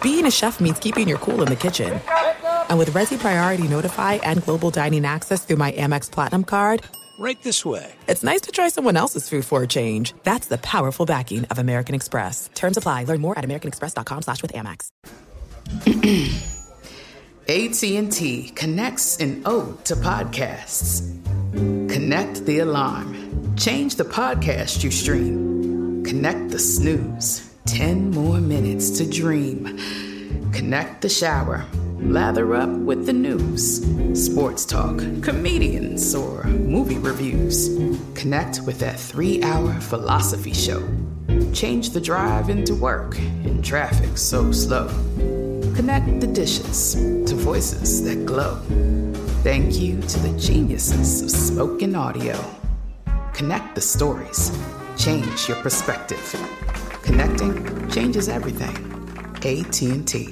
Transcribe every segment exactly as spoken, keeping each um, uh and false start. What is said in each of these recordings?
being a chef means keeping your cool in the kitchen. And with Resi Priority Notify and Global Dining Access through my Amex Platinum card, right this way. It's nice to try someone else's food for a change. That's the powerful backing of American Express. Terms apply. Learn more at americanexpress.com slash with Amex. A T and T connects an ode to podcasts. Connect the alarm. Change the podcast you stream. Connect the snooze. Ten more minutes to dream. Connect the shower. Lather up with the news. Sports talk, comedians, or movie reviews. Connect with that three-hour philosophy show. Change the drive into work in traffic so slow. Connect the dishes to voices that glow. Thank you to the geniuses of spoken audio. Connect the stories. Change your perspective. Connecting changes everything. A T and T.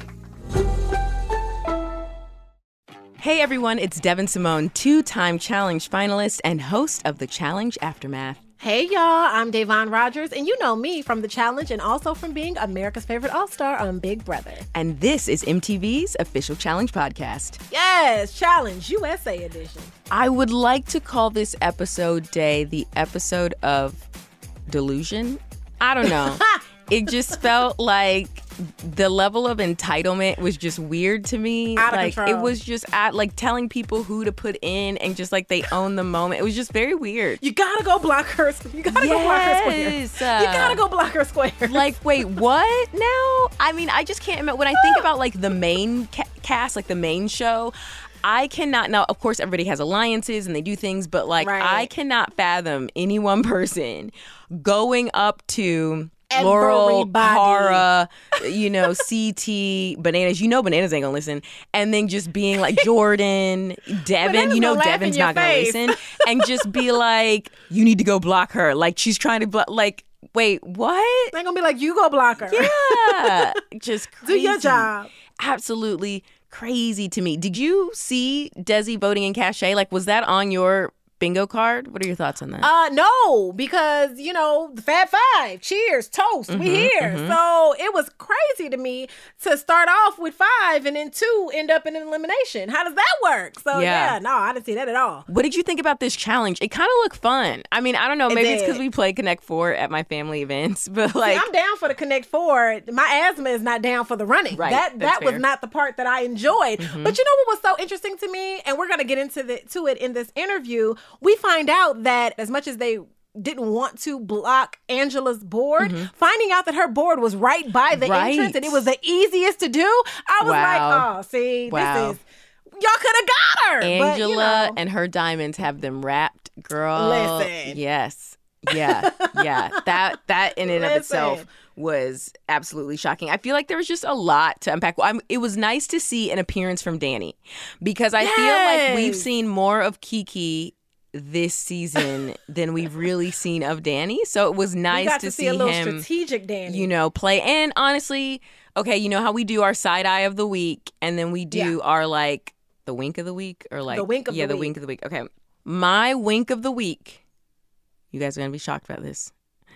Hey everyone, it's Devin Simone, two-time Challenge finalist and host of The Challenge Aftermath. Hey y'all, I'm Davon Rogers, and you know me from The Challenge and also from being America's favorite all-star on Big Brother. And this is M T V's official Challenge podcast. Yes, Challenge U S A edition. I would like to call this episode day the episode of delusion. I don't know. It just felt like the level of entitlement was just weird to me. Out of like control. It was just at like telling people who to put in and just like they own the moment. It was just very weird. You gotta go block her. You gotta yes. go block her square. You gotta go block her square. Like, wait, what now? I mean, I just can't imagine. When I think about like the main ca- cast, like the main show, I cannot, now, of course, everybody has alliances and they do things, but like right. I cannot fathom any one person going up to Laurel, Everybody. Cara, you know, C T, Bananas. You know Bananas ain't gonna listen. And then just being like Jordan, Devin. Bananas You know gonna laugh Devin's in your not gonna face. listen. And just be like, you need to go block her. Like she's trying to block. Like, wait, what? They're gonna be like, you go block her. Yeah. Just Do crazy. your job. Absolutely crazy to me. Did you see Desi voting in Cachet? Like, was that on your bingo card? What are your thoughts on that? Uh, no, because, you know, the Fab Five, cheers, toast, Mm-hmm, we here. mm-hmm. So it was crazy to me to start off with five and then two end up in an elimination. How does that work? So, Yeah. yeah, no, I didn't see that at all. What did you think about this challenge? It kind of looked fun. I mean, I don't know. It Maybe it's did. because we play Connect Four at my family events, but like, See, I'm down for the Connect Four. My asthma is not down for the running. Right, That that's that was fair. not the part that I enjoyed. Mhm. But you know what was so interesting to me? And we're going to get into the, to it in this interview. We find out that as much as they didn't want to block Angela's board, Mm-hmm. finding out that her board was right by the Right. entrance and it was the easiest to do, I was Wow. like, oh, see, Wow. this is, y'all could have got her. Angela but, you know, and her diamonds have them wrapped, girl. Listen. Yes. Yeah. Yeah. That that in and of Listen. itself was absolutely shocking. I feel like there was just a lot to unpack. I'm, it was nice to see an appearance from Danny because I feel like we've Yes. seen more of Kiki this season than we've really seen of Danny. So it was we nice got to, to see see a little him, strategic Danny. you know, play. And honestly, okay, you know how we do our side eye of the week and then we do Yeah. our like the wink of the week or like The wink of yeah, the the week. wink of the week. Okay. My wink of the week, you guys are going to be shocked about this,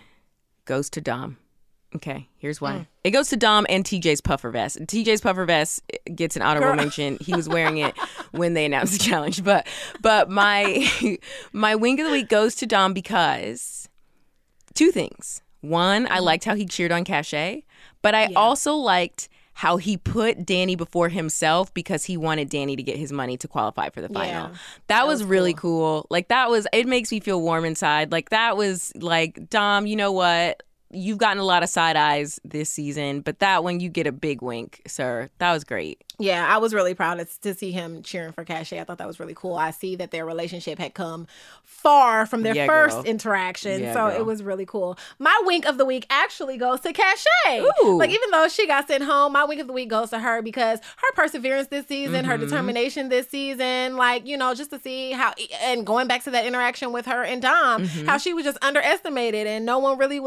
goes to Dom. Okay, here's why. Mm. It goes to Dom and T J's puffer vest. T J's puffer vest gets an honorable Girl. mention. He was wearing it when they announced the challenge. But but my my wink of the week goes to Dom because two things. One, I liked how he cheered on Cachet, but I Yeah. also liked how he put Danny before himself because he wanted Danny to get his money to qualify for the final. Yeah, that, that was, was really cool. cool. Like that was, it makes me feel warm inside. Like that was like, Dom, you know what? You've gotten a lot of side eyes this season, but that one you get a big wink, sir. That was great. Yeah, I was really proud of, to see him cheering for Cachet. I thought that was really cool. I see that their relationship had come far from their Yeah, first girl. interaction, Yeah, so girl. it was really cool. My wink of the week actually goes to Cachet. Ooh. Like, even though she got sent home, my wink of the week goes to her because her perseverance this season, her Mhm. determination this season, like, you know, just to see how, and going back to that interaction with her and Dom, Mhm. how she was just underestimated and no one really was taking her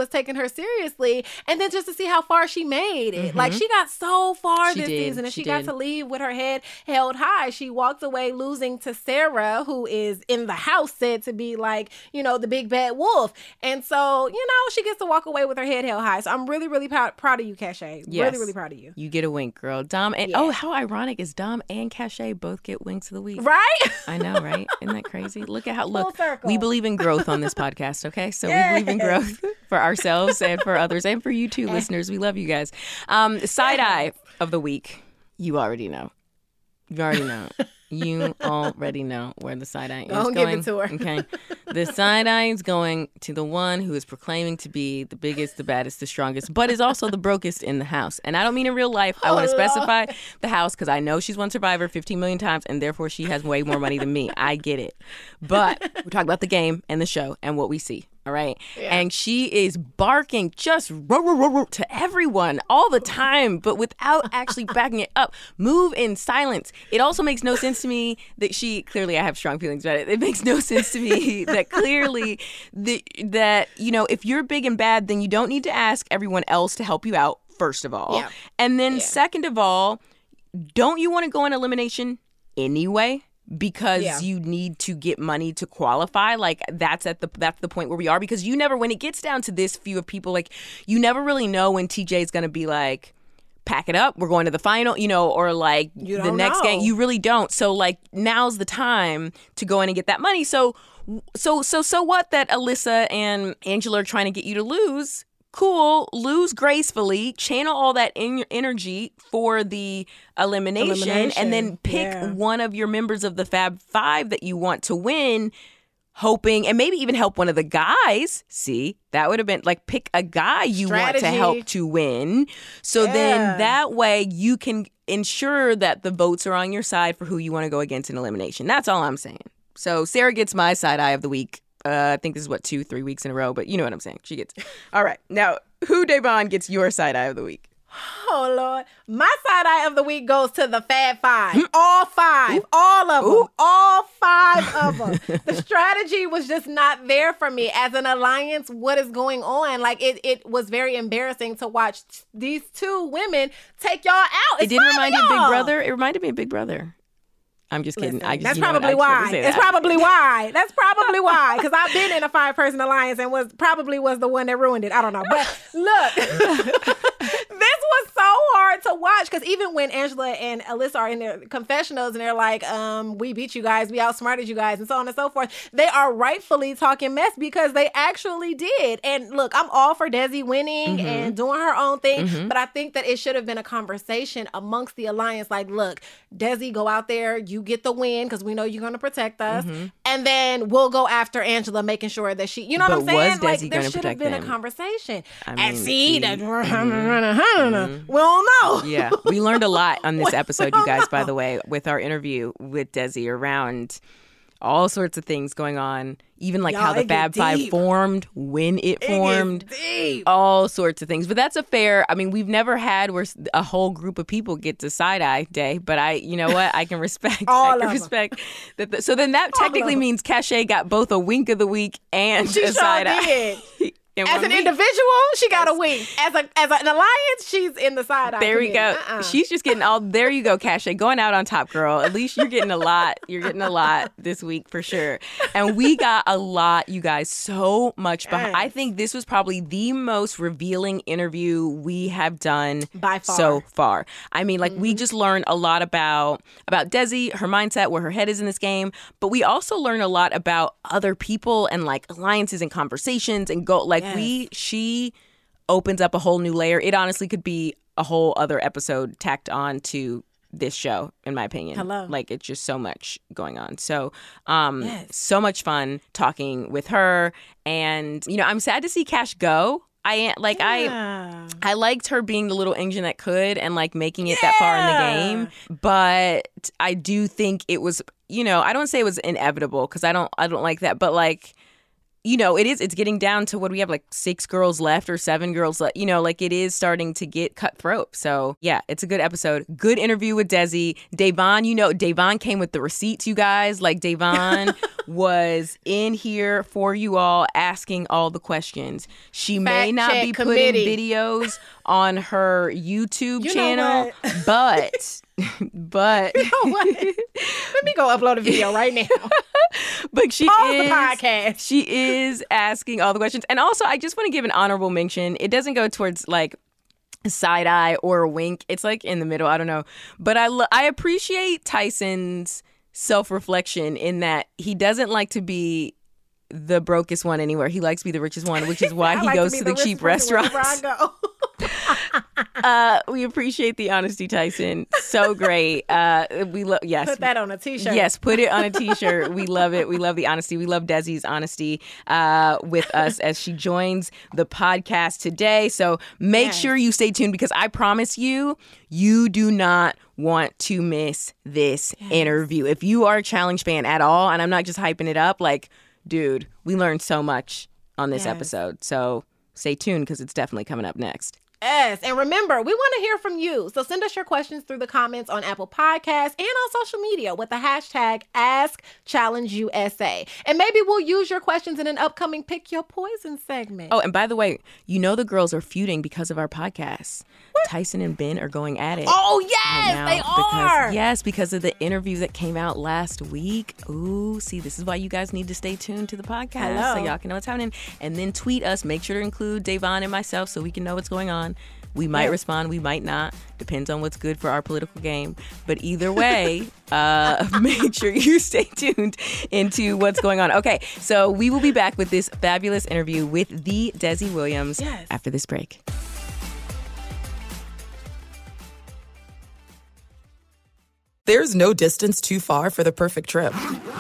seriously. And then just to see how far she made it. Mm-hmm. Like, she got so far She this did. season, and She she, got did. to leave with her head held high. She walked away losing to Sarah, who is in the house said to be like, you know, the big bad wolf. And so, you know, she gets to walk away with her head held high. So I'm really, really proud, proud of you, Cachet. Yes. Really, really proud of you. You get a wink, girl. Dom and Yeah. oh, how ironic is Dom and Cachet both get winks of the week? Right? I know, right? Isn't that crazy? Look at how look. circle. We believe in growth on this podcast, okay? So Yes. we believe in growth for ourselves and for others and for you too, listeners. We love you guys. Um, side eye of the week. You already know. You already know. You already know where the side eye is Don't going. give it to her. Okay. The side eye is going to the one who is proclaiming to be the biggest, the baddest, the strongest, but is also the brokest in the house. And I don't mean in real life. I want to specify the house because I know she's won Survivor fifteen million times and therefore she has way more money than me. I get it. But we're talking about the game and the show and what we see. All right. Yeah. And she is barking just row, row, row, row to everyone all the time, but without actually backing it up. Move in silence. It also makes no sense to me that she, clearly I have strong feelings about it. It makes no sense to me that clearly the, that, you know, if you're big and bad, then you don't need to ask everyone else to help you out, first of all. Yeah. And then Yeah. second of all, don't you want to go on elimination anyway? Because Yeah. you need to get money to qualify. Like that's at the that's the point where we are, because you never, when it gets down to this few of people, like you never really know when T J is going to be like, pack it up, we're going to the final, you know, or like You the don't next know. game. You really don't. So like now's the time to go in and get that money. So so so so what that Alyssa and Angela are trying to get you to lose. Cool, lose gracefully, channel all that in your energy for the elimination, Elimination, and then pick yeah. one of your members of the Fab Five that you want to win, hoping, and maybe even help one of the guys. See, that would have been like pick a guy you want to Strategy. help to win. So Yeah. then that way you can ensure that the votes are on your side for who you want to go against in elimination. That's all I'm saying. So Sarah gets my side eye of the week. Uh, I think this is what, two, three weeks in a row, but you know what I'm saying. She gets. All right. Now, who, Devon, gets your side eye of the week? Oh, Lord. My side eye of the week goes to the Fab Five. All five. Ooh. All of them. Ooh. All five of them. The strategy was just not there for me. As an alliance, what is going on? Like, it, it was very embarrassing to watch t- these two women take y'all out. It's it didn't remind you of Big y'all. Brother? It reminded me of Big Brother. I'm just kidding. Listen, I just, that's you know probably what, I why. say That's that. probably why. That's probably why. Because I've been in a five-person alliance and was probably was the one that ruined it. I don't know. But look, this was so hard to watch because even when Angela and Alyssa are in their confessionals and they're like, um, we beat you guys, we outsmarted you guys, and so on and so forth, they are rightfully talking mess because they actually did. And look, I'm all for Desi winning mm-hmm. and doing her own thing, mm-hmm. but I think that it should have been a conversation amongst the alliance. Like, look, Desi, go out there, you get the win because we know you're going to protect us. Mm-hmm. And then we'll go after Angela, making sure that she, you know but what I'm saying? Was like, Desi there gonna should have protect been them? a conversation. I mean, and see, see that mm-hmm. we don't know. Yeah, we learned a lot on this episode, you guys, know. by the way, with our interview with Desi around all sorts of things going on, even like Y'all, how the it Fab get Five deep. formed, when it, It formed, gets deep. all sorts of things. But that's a fair, I mean, we've never had where a whole group of people get to side-eye day, but I, you know what, I can respect, All I can of 'em. respect that. The, so then that All technically of 'em. means Cachet got both a wink of the week and She a sure side-eye. did. in As one an week. individual, she got a wink. As a as an alliance, she's in the side eye. There we committee. go. Uh-uh. She's just getting all. There you go, Cachet, going out on top, girl. At least you're getting a lot. You're getting a lot this week for sure. And we got a lot, you guys. So much behind. I think this was probably the most revealing interview we have done By far. so far. I mean, like Mm-hmm. we just learned a lot about about Desi, her mindset, where her head is in this game. But we also learned a lot about other people and like alliances and conversations and go. Like Yes. we, she. opens up a whole new layer. It honestly could be a whole other episode tacked on to this show, in my opinion. Hello. Like, it's just so much going on. So, um, Yes. so much fun talking with her. And, you know, I'm sad to see Cash go. I like Yeah. I I liked her being the little engine that could and like making it that far in the game. But I do think it was, you know, I don't say it was inevitable because I don't I don't like that, but like you know, it is, it's getting down to what we have, like six girls left or seven girls left. You know, like it is starting to get cutthroat. So yeah, it's a good episode. Good interview with Desi. Da'Vonne, you know, Da'Vonne came with the receipts, you guys. Like Da'Vonne was in here for you all, asking all the questions. She Fact may not check be committee. putting videos on her YouTube You know channel, what? but, but, You know what? Let me go upload a video right now. but she Pause the is, podcast. she is asking all the questions. And also, I just want to give an honorable mention. It doesn't go towards like side eye or a wink. It's like in the middle. I don't know. But I, lo- I appreciate Tyson's self-reflection in that he doesn't like to be the brokest one anywhere. He likes to be the richest one, which is why I he like goes be to the, richest cheap person wherever restaurants. I go. uh, we appreciate the honesty, Tyson. So great. Uh, we love, yes. Put that on a t-shirt. Yes, put it on a t-shirt. We love it. We love the honesty. We love Desi's honesty uh, with us as she joins the podcast today. So make Yes. sure you stay tuned because I promise you, you do not want to miss this Yes. interview. If you are a Challenge fan at all, and I'm not just hyping it up, like, dude, we learned so much on this Yes. episode. So stay tuned because it's definitely coming up next. Yes, and remember, we want to hear from you. So send us your questions through the comments on Apple Podcasts and on social media with the hashtag AskChallengeUSA. And maybe we'll use your questions in an upcoming Pick Your Poison segment. Oh, and by the way, you know the girls are feuding because of our podcast. Tyson and Ben are going at it. Oh, right yes, now they because- are. Yes, because of the interview that came out last week. Ooh, see, this is why you guys need to stay tuned to the podcast Hello. so y'all can know what's happening. And then tweet us. Make sure to include Da'Vonne and myself so we can know what's going on. We might Yes. respond, we might not. Depends on what's good for our political game. But either way, uh, make sure you stay tuned into what's going on. Okay, so we will be back with this fabulous interview with the Desi Williams Yes. after this break. There's no distance too far for the perfect trip.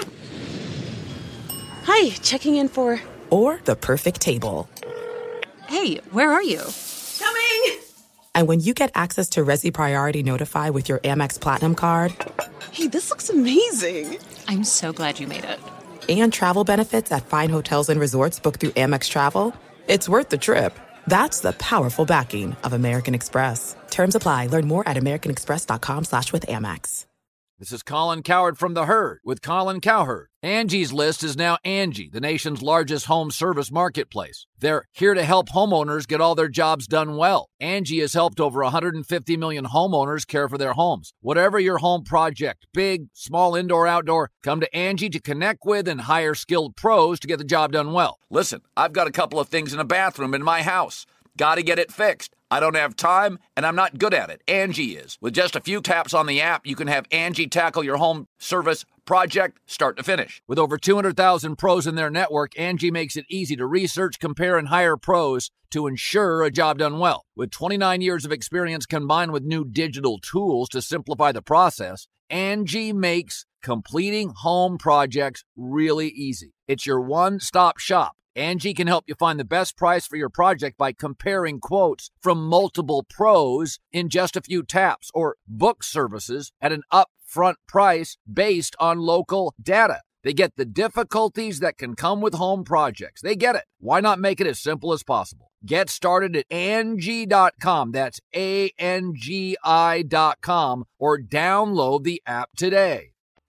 Hi, checking in for... Or the perfect table. Hey, where are you? Coming. And when you get access to Resi Priority Notify with your Amex Platinum card Hey, this looks amazing. I'm so glad you made it. and travel benefits at fine hotels and resorts booked through Amex Travel, it's worth the trip. That's the powerful backing of American Express. Terms apply. Learn more at americanexpress.com slash with Amex. This is Colin Cowherd from The Herd with Colin Cowherd. Angie's List is now Angie, the nation's largest home service marketplace. They're here to help homeowners get all their jobs done well. Angie has helped over one hundred fifty million homeowners care for their homes. Whatever your home project, big, small, indoor, outdoor, come to Angie to connect with and hire skilled pros to get the job done well. Listen, I've got a couple of things in a bathroom in my house. Got to get it fixed. I don't have time, and I'm not good at it. Angie is. With just a few taps on the app, you can have Angie tackle your home service project start to finish. With over two hundred thousand pros in their network, Angie makes it easy to research, compare, and hire pros to ensure a job done well. With twenty-nine years of experience combined with new digital tools to simplify the process, Angie makes completing home projects really easy. It's your one-stop shop. Angie can help you find the best price for your project by comparing quotes from multiple pros in just a few taps, or book services at an upfront price based on local data. They get the difficulties that can come with home projects. They get it. Why not make it as simple as possible? Get started at Angie dot com. That's A N G I dot com, or download the app today.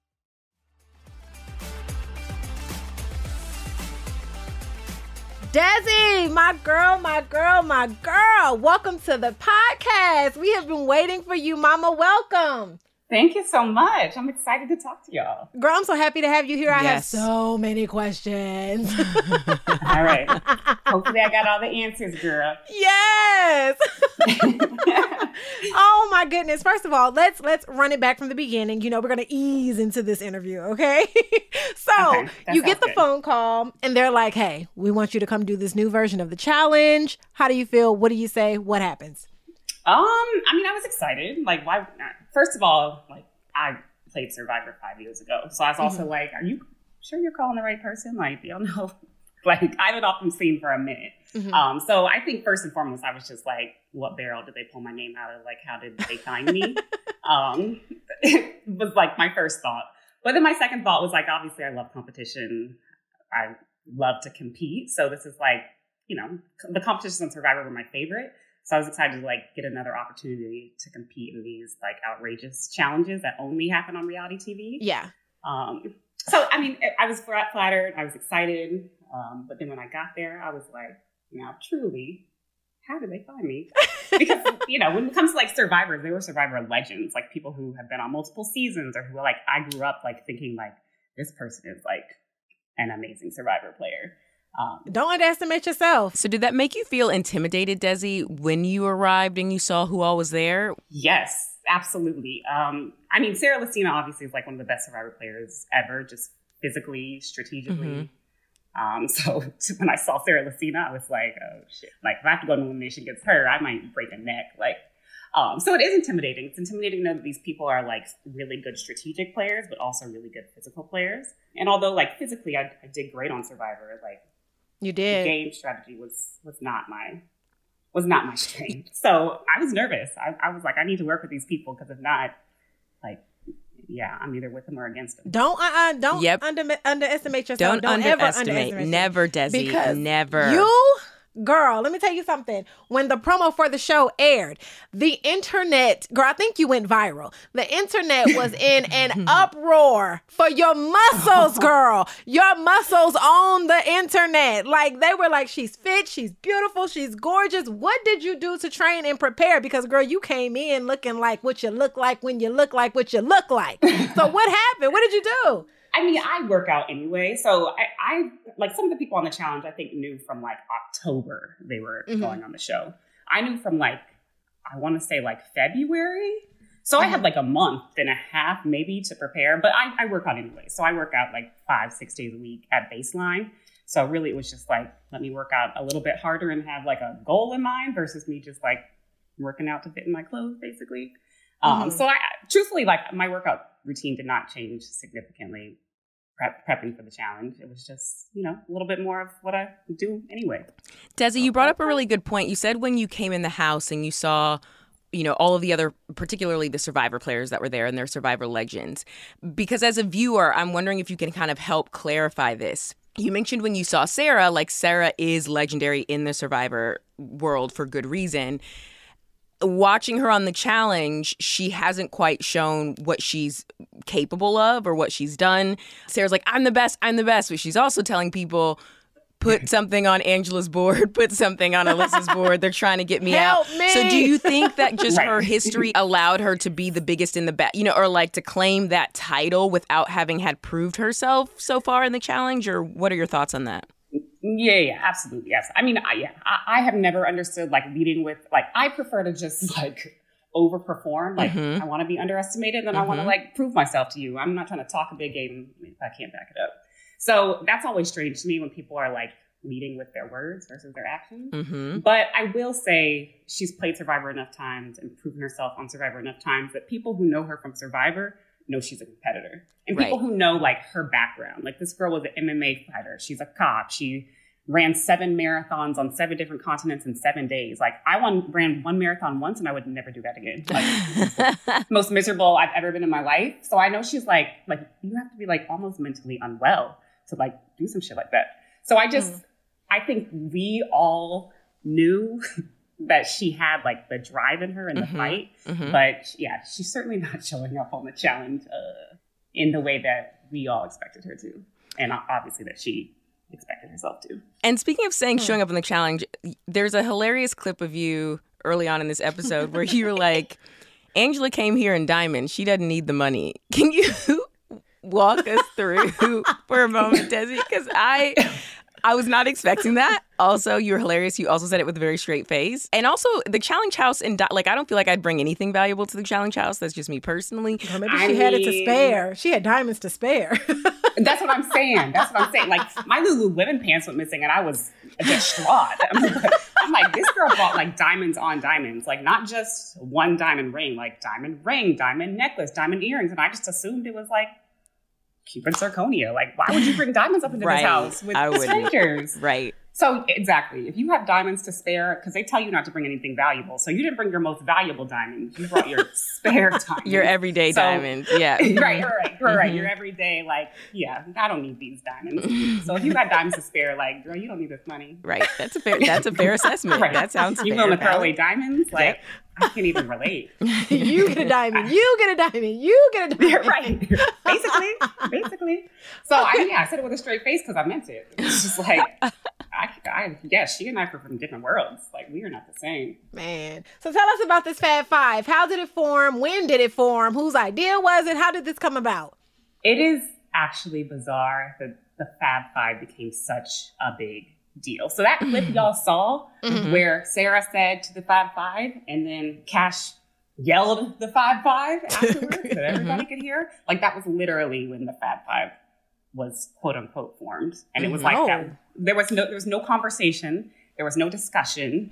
Desi, my girl, my girl, my girl. Welcome to the podcast. We have been waiting for you, Mama. Welcome. Thank you so much. I'm excited to talk to y'all. Girl, I'm so happy to have you here. I have Yes. so many questions. All right. Hopefully I got all the answers, girl. Yes. Oh my goodness. First of all, let's let's run it back from the beginning. You know, we're gonna ease into this interview, okay? So Okay, that you get sounds the good. phone call and they're like, hey, we want you to come do this new version of the challenge. How do you feel? What do you say? What happens? Um, I mean, I was excited. Like, why? First of all, like, I played Survivor five years ago. So I was also like, are you sure you're calling the right person? Like, you know, like, I haven't off from scene for a minute. Mhm. Um, so I think first and foremost, I was just like, what barrel did they pull my name out of? Like, how did they find me? um, it was like my first thought. But then my second thought was like, obviously I love competition. I love to compete. So this is like, you know, the competitions on Survivor were my favorite. So I was excited to like get another opportunity to compete in these like outrageous challenges that only happen on reality T V. Yeah. Um, so, I mean, I was flattered. I was excited. Um, but then when I got there, I was like, now truly, how did they find me? Because, you know, when it comes to like survivors, they were Survivor legends, like people who have been on multiple seasons or who are like, I grew up like thinking like this person is like an amazing Survivor player. Um, Don't underestimate yourself. So did that make you feel intimidated, Desi, when you arrived and you saw who all was there? Yes, absolutely. Um, I mean, Sarah Lacina obviously is like one of the best Survivor players ever, just physically, strategically. Mm-hmm. Um, so when I saw Sarah Lacina, I was like, oh shit. Like if I have to go to elimination against her, I might break a neck. Like, um, so it is intimidating. It's intimidating to know that these people are like really good strategic players, but also really good physical players. And although like physically I, I did great on Survivor, like you did. The game strategy was was not my was not my strength. So I was nervous. I, I was like, I need to work with these people because if not, like, yeah, I'm either with them or against them. Don't uh, uh don't yep. under, underestimate yourself. Don't, don't underestimate. Ever underestimate. Never, Desi. Because never. You. Girl, let me tell you something. When the promo for the show aired, the internet, girl, I think you went viral. The internet was in an uproar for your muscles, girl. Your muscles on the internet. Like, they were like, she's fit, she's beautiful, she's gorgeous. What did you do to train and prepare? Because, girl, you came in looking like what you look like when you look like what you look like. So what happened? What did you do? I mean, I work out anyway. So I, I, like some of the people on the challenge, I think knew from like October they were mm-hmm. going on the show. I knew from like, I want to say like February. So mm-hmm. I had like a month and a half maybe to prepare, but I, I work out anyway. So I work out like five, six days a week at baseline. So really it was just like, let me work out a little bit harder and have like a goal in mind versus me just like working out to fit in my clothes basically. Mm-hmm. Um, so I, truthfully, like my workout routine did not change significantly prep, prepping for the challenge. It was just, you know, a little bit more of what I do anyway. Desi, you brought up a really good point. You said when you came in the house and you saw, you know, all of the other, particularly the Survivor players that were there and their Survivor legends. Because as a viewer, I'm wondering if you can kind of help clarify this. You mentioned when you saw Sarah, like Sarah is legendary in the Survivor world for good reason. Watching her on the challenge, she hasn't quite shown what she's capable of or what she's done. Sarah's like, I'm the best, I'm the best. But she's also telling people, put something on Angela's board, put something on Alyssa's board. They're trying to get me Help out. Me. So do you think that just right. her history allowed her to be the biggest in the best, you know, or like to claim that title without having had proved herself so far in the challenge? Or what are your thoughts on that? Yeah, yeah, absolutely. Yes. I mean, I, yeah, I, I have never understood like leading with, like, I prefer to just like overperform. Like mm-hmm. I want to be underestimated. Then mm-hmm. I want to like prove myself to you. I'm not trying to talk a big game if I can't back it up. So that's always strange to me when people are like leading with their words versus their actions. Mm-hmm. But I will say she's played Survivor enough times and proven herself on Survivor enough times that people who know her from Survivor know she's a competitor. And people right. who know like her background, like this girl was an M M A fighter. She's a cop. She ran seven marathons on seven different continents in seven days. Like I won, ran one marathon once and I would never do that again. Like most miserable I've ever been in my life. So I know she's like, like you have to be like almost mentally unwell to like do some shit like that. So I just, mm. I think we all knew that she had like the drive in her in the mm-hmm. fight. Mm-hmm. But yeah, she's certainly not showing up on the challenge uh, in the way that we all expected her to. And obviously that she expected herself to. And speaking of saying showing up on the challenge, there's a hilarious clip of you early on in this episode where you were like, Angela came here in diamonds. She doesn't need the money. Can you walk us through for a moment, Desi? Because I... I was not expecting that. Also, you're hilarious. You also said it with a very straight face. And also, the challenge house, and like, I don't feel like I'd bring anything valuable to the challenge house. That's just me personally. Or maybe I she had mean, it to spare. She had diamonds to spare. That's what I'm saying. That's what I'm saying. Like, my Lululemon pants went missing, and I was distraught. I'm like, I'm like, this girl bought like diamonds on diamonds. Like, not just one diamond ring, like diamond ring, diamond necklace, diamond earrings. And I just assumed it was like Cuban zirconia. Like, why would you bring diamonds up into right. this house with I strangers? Right. So exactly, if you have diamonds to spare, because they tell you not to bring anything valuable. So you didn't bring your most valuable diamond. You brought your spare diamond. Your everyday so, diamond. Yeah. right, right, right, mm-hmm. right. Your everyday, like, yeah, I don't need these diamonds. So if you got diamonds to spare, like, girl, you don't need this money. Right. That's a fair. That's a fair assessment. Right. That sounds you fair. You going to throw away diamonds? Like, yep. I can't even relate. You get a diamond. You get a diamond. You get a diamond. Right. Basically. Basically. So, I, yeah, I said it with a straight face because I meant it. It's just like, I, I, yeah, she and I are from different worlds. Like, we are not the same. Man. So, tell us about this Fab Five. How did it form? When did it form? Whose idea was it? How did this come about? It is actually bizarre that the Fab Five became such a big deal. So that clip y'all saw mm-hmm. where Sarah said to the Fab Five and then Cash yelled the Fab Five afterwards that everybody could hear. Like that was literally when the Fab Five was quote unquote formed. And it was like oh. that. There was no there was no conversation. There was no discussion.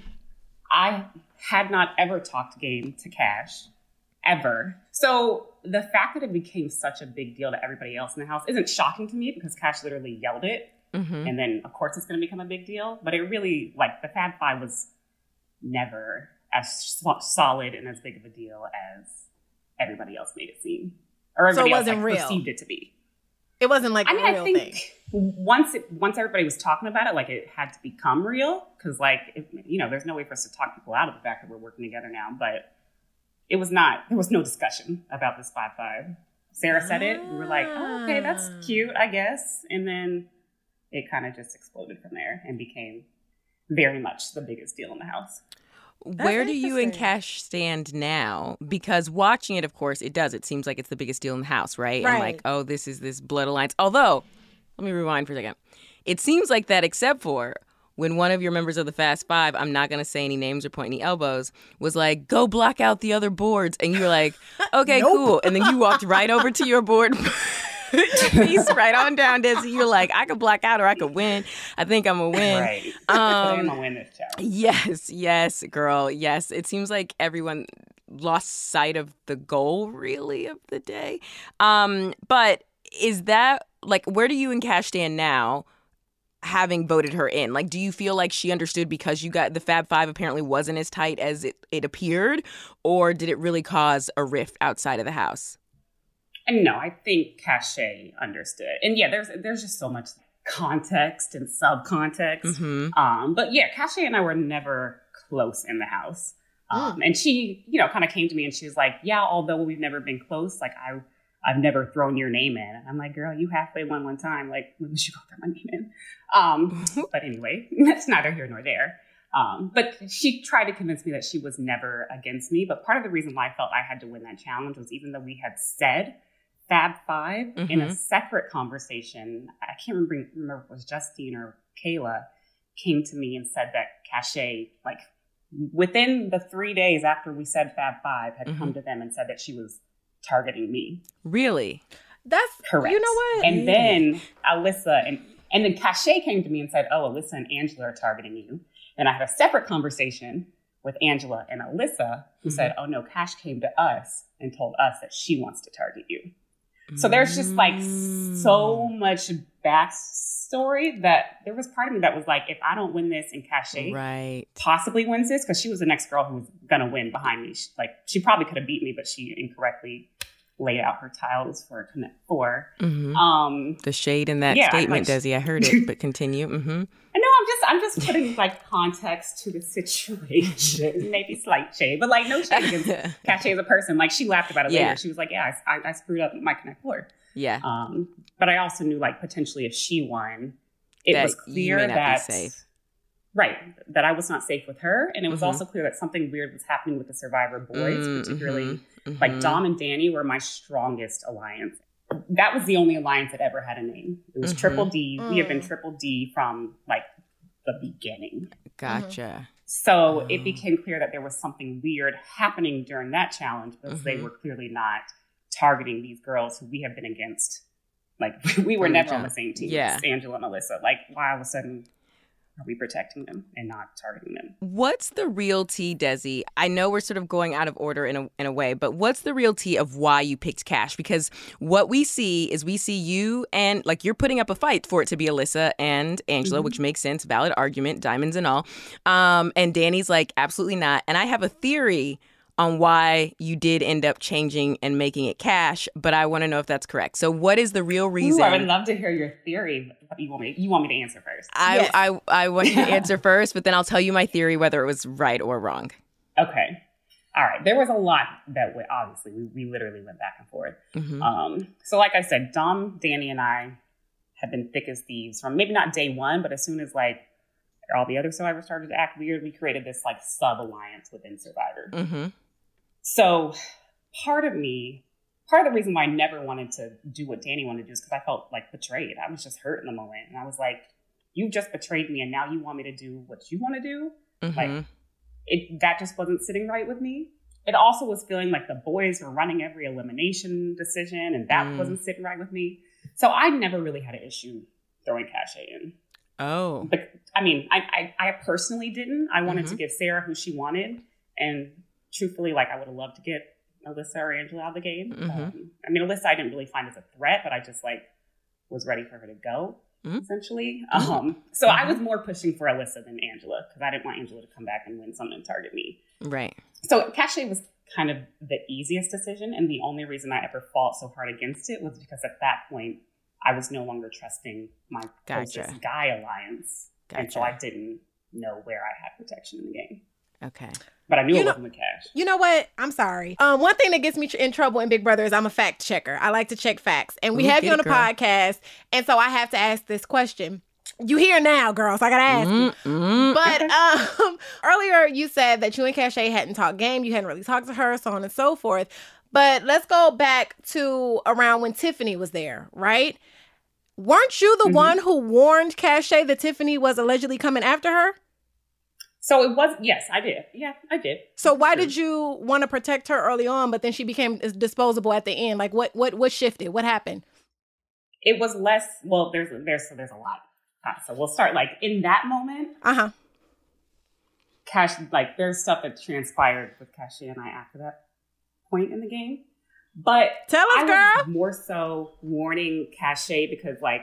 I had not ever talked game to Cash. Ever. So the fact that it became such a big deal to everybody else in the house isn't shocking to me because Cash literally yelled it. Mm-hmm. And then, of course, it's going to become a big deal. But it really, like, the Fab Five was never as solid and as big of a deal as everybody else made it seem. Or everybody so it else wasn't like, real. perceived it to be. It wasn't like I mean, a real I think thing. Once, it, once everybody was talking about it, like, it had to become real. Because, like, it, you know, there's no way for us to talk people out of the fact that we're working together now. But it was not, there was no discussion about this Fab Five. Sarah said it. We were like, oh, okay, that's cute, I guess. And then it kind of just exploded from there and became very much the biggest deal in the house. That's Where do you and Cash stand now? Because watching it, of course, it does. It seems like it's the biggest deal in the house, right? Right. And like, oh, this is this blood alliance. Although, let me rewind for a second. It seems like that except for when one of your members of the Fast Five, I'm not going to say any names or point any elbows, was like, go block out the other boards. And you were like, okay, nope. cool. And then you walked right over to your board. Piece right on down, Desi. You're like, I could black out or I could win. I think I'm gonna win. Right. Um, I'm gonna win this challenge. Yes, yes, girl. Yes. It seems like everyone lost sight of the goal, really, of the day. Um, but is that like, where do you and Cash stand now? Having voted her in, like, do you feel like she understood because you got the Fab Five apparently wasn't as tight as it, it appeared, or did it really cause a rift outside of the house? And no, I think Cache understood. And yeah, there's there's just so much context and subcontext. Mm-hmm. Um, but yeah, Cache and I were never close in the house. Um, mm. And she, you know, kind of came to me and she was like, yeah, although we've never been close, like I, I've never thrown your name in. And I'm like, girl, you halfway won one time. Like, when did you go throw my name in? Um, but anyway, that's neither here nor there. Um, but she tried to convince me that she was never against me. But part of the reason why I felt I had to win that challenge was even though we had said Fab Five mm-hmm. in a separate conversation, I can't remember, remember if it was Justine or Kayla, came to me and said that Cache, like within the three days after we said Fab Five, had mm-hmm. come to them and said that she was targeting me. Really? That's correct. You know what? And yeah. then Alyssa and and then Cache came to me and said, oh, Alyssa and Angela are targeting you. And I had a separate conversation with Angela and Alyssa who mm-hmm. said, oh no, Cash came to us and told us that she wants to target you. So there's just like so much backstory that there was part of me that was like, if I don't win this and Cache right. possibly possibly wins this, because she was the next girl who was going to win behind me. She, like she probably could have beat me, but she incorrectly laid out her tiles for Connect Four. Mm-hmm. Um, the shade in that yeah, statement, like, Desi. I heard it, but continue. Mm-hmm. No, I'm just I'm just putting like context to the situation. Maybe slight shade, but like no shade against Cache as a person. Like she laughed about it yeah. later. She was like, "Yeah, I, I, I screwed up my Connect Four." Yeah. Um, but I also knew like potentially if she won, it that was clear you may not that be safe. Right, that I was not safe with her, and it was mm-hmm. also clear that something weird was happening with the Survivor boys, mm-hmm. particularly mm-hmm. like Dom and Danny were my strongest alliance. That was the only alliance that ever had a name. It was mm-hmm. Triple D. Mm. We have been Triple D from like the beginning. Gotcha. Mm-hmm. So oh. it became clear that there was something weird happening during that challenge because mm-hmm. they were clearly not targeting these girls who we have been against. Like we were never on the same team. Yeah. As Angela and Alyssa. Like why all of a sudden are we protecting them and not targeting them? What's the real tea, Desi? I know we're sort of going out of order in a in a way, but what's the real tea of why you picked Cash? Because what we see is we see you and, like, you're putting up a fight for it to be Alyssa and Angela, mm-hmm. which makes sense, valid argument, diamonds and all. Um, and Danny's like, absolutely not. And I have a theory on why you did end up changing and making it Cash, but I want to know if that's correct. So what is the real reason? Ooh, I would love to hear your theory. You want me, you want me to answer first? I, yes. I, I want you to answer first, but then I'll tell you my theory, whether it was right or wrong. Okay. All right. There was a lot that we, obviously we, we literally went back and forth. Mm-hmm. Um, so like I said, Dom, Danny, and I have been thick as thieves from maybe not day one, but as soon as like all the other survivors started to act weird, we created this like sub-alliance within Survivor. Mm-hmm. So part of me, part of the reason why I never wanted to do what Danny wanted to do is because I felt like betrayed. I was just hurt in the moment. And I was like, you just betrayed me and now you want me to do what you want to do? Mm-hmm. Like, it that just wasn't sitting right with me. It also was feeling like the boys were running every elimination decision and that mm. wasn't sitting right with me. So I never really had an issue throwing Cache in. Oh. But, I mean, I, I, I personally didn't. I wanted mm-hmm. to give Sarah who she wanted. And truthfully, like, I would have loved to get Alyssa or Angela out of the game. Mm-hmm. Um, I mean, Alyssa I didn't really find as a threat, but I just, like, was ready for her to go, mm-hmm. essentially. Mm-hmm. Um, so mm-hmm. I was more pushing for Alyssa than Angela, because I didn't want Angela to come back and win something and target me. Right. So Cache was kind of the easiest decision, and the only reason I ever fought so hard against it was because at that point, I was no longer trusting my gotcha. closest guy alliance. Gotcha. And so I didn't know where I had protection in the game. Okay. But I knew you it know, wasn't with Cash. You know what? I'm sorry. Um, one thing that gets me tr- in trouble in Big Brother is I'm a fact checker. I like to check facts. And we Ooh, have you on the girl. podcast. And so I have to ask this question. You here now, girl, so I gotta ask mm-hmm. you. But um, earlier you said that you and Cache hadn't talked game. You hadn't really talked to her, so on and so forth. But let's go back to around when Tiffany was there, right? Weren't you the mm-hmm. one who warned Cache that Tiffany was allegedly coming after her? So it was, yes, I did. Yeah, I did. So why sure. did you want to protect her early on, but then she became disposable at the end? Like what, what, what shifted? What happened? It was less, well, there's, there's, so there's a lot. Uh, so we'll start like in that moment. Uh-huh. Cash, like there's stuff that transpired with Cache and I after that point in the game. But tell us, I girl. was more so warning Cache because like,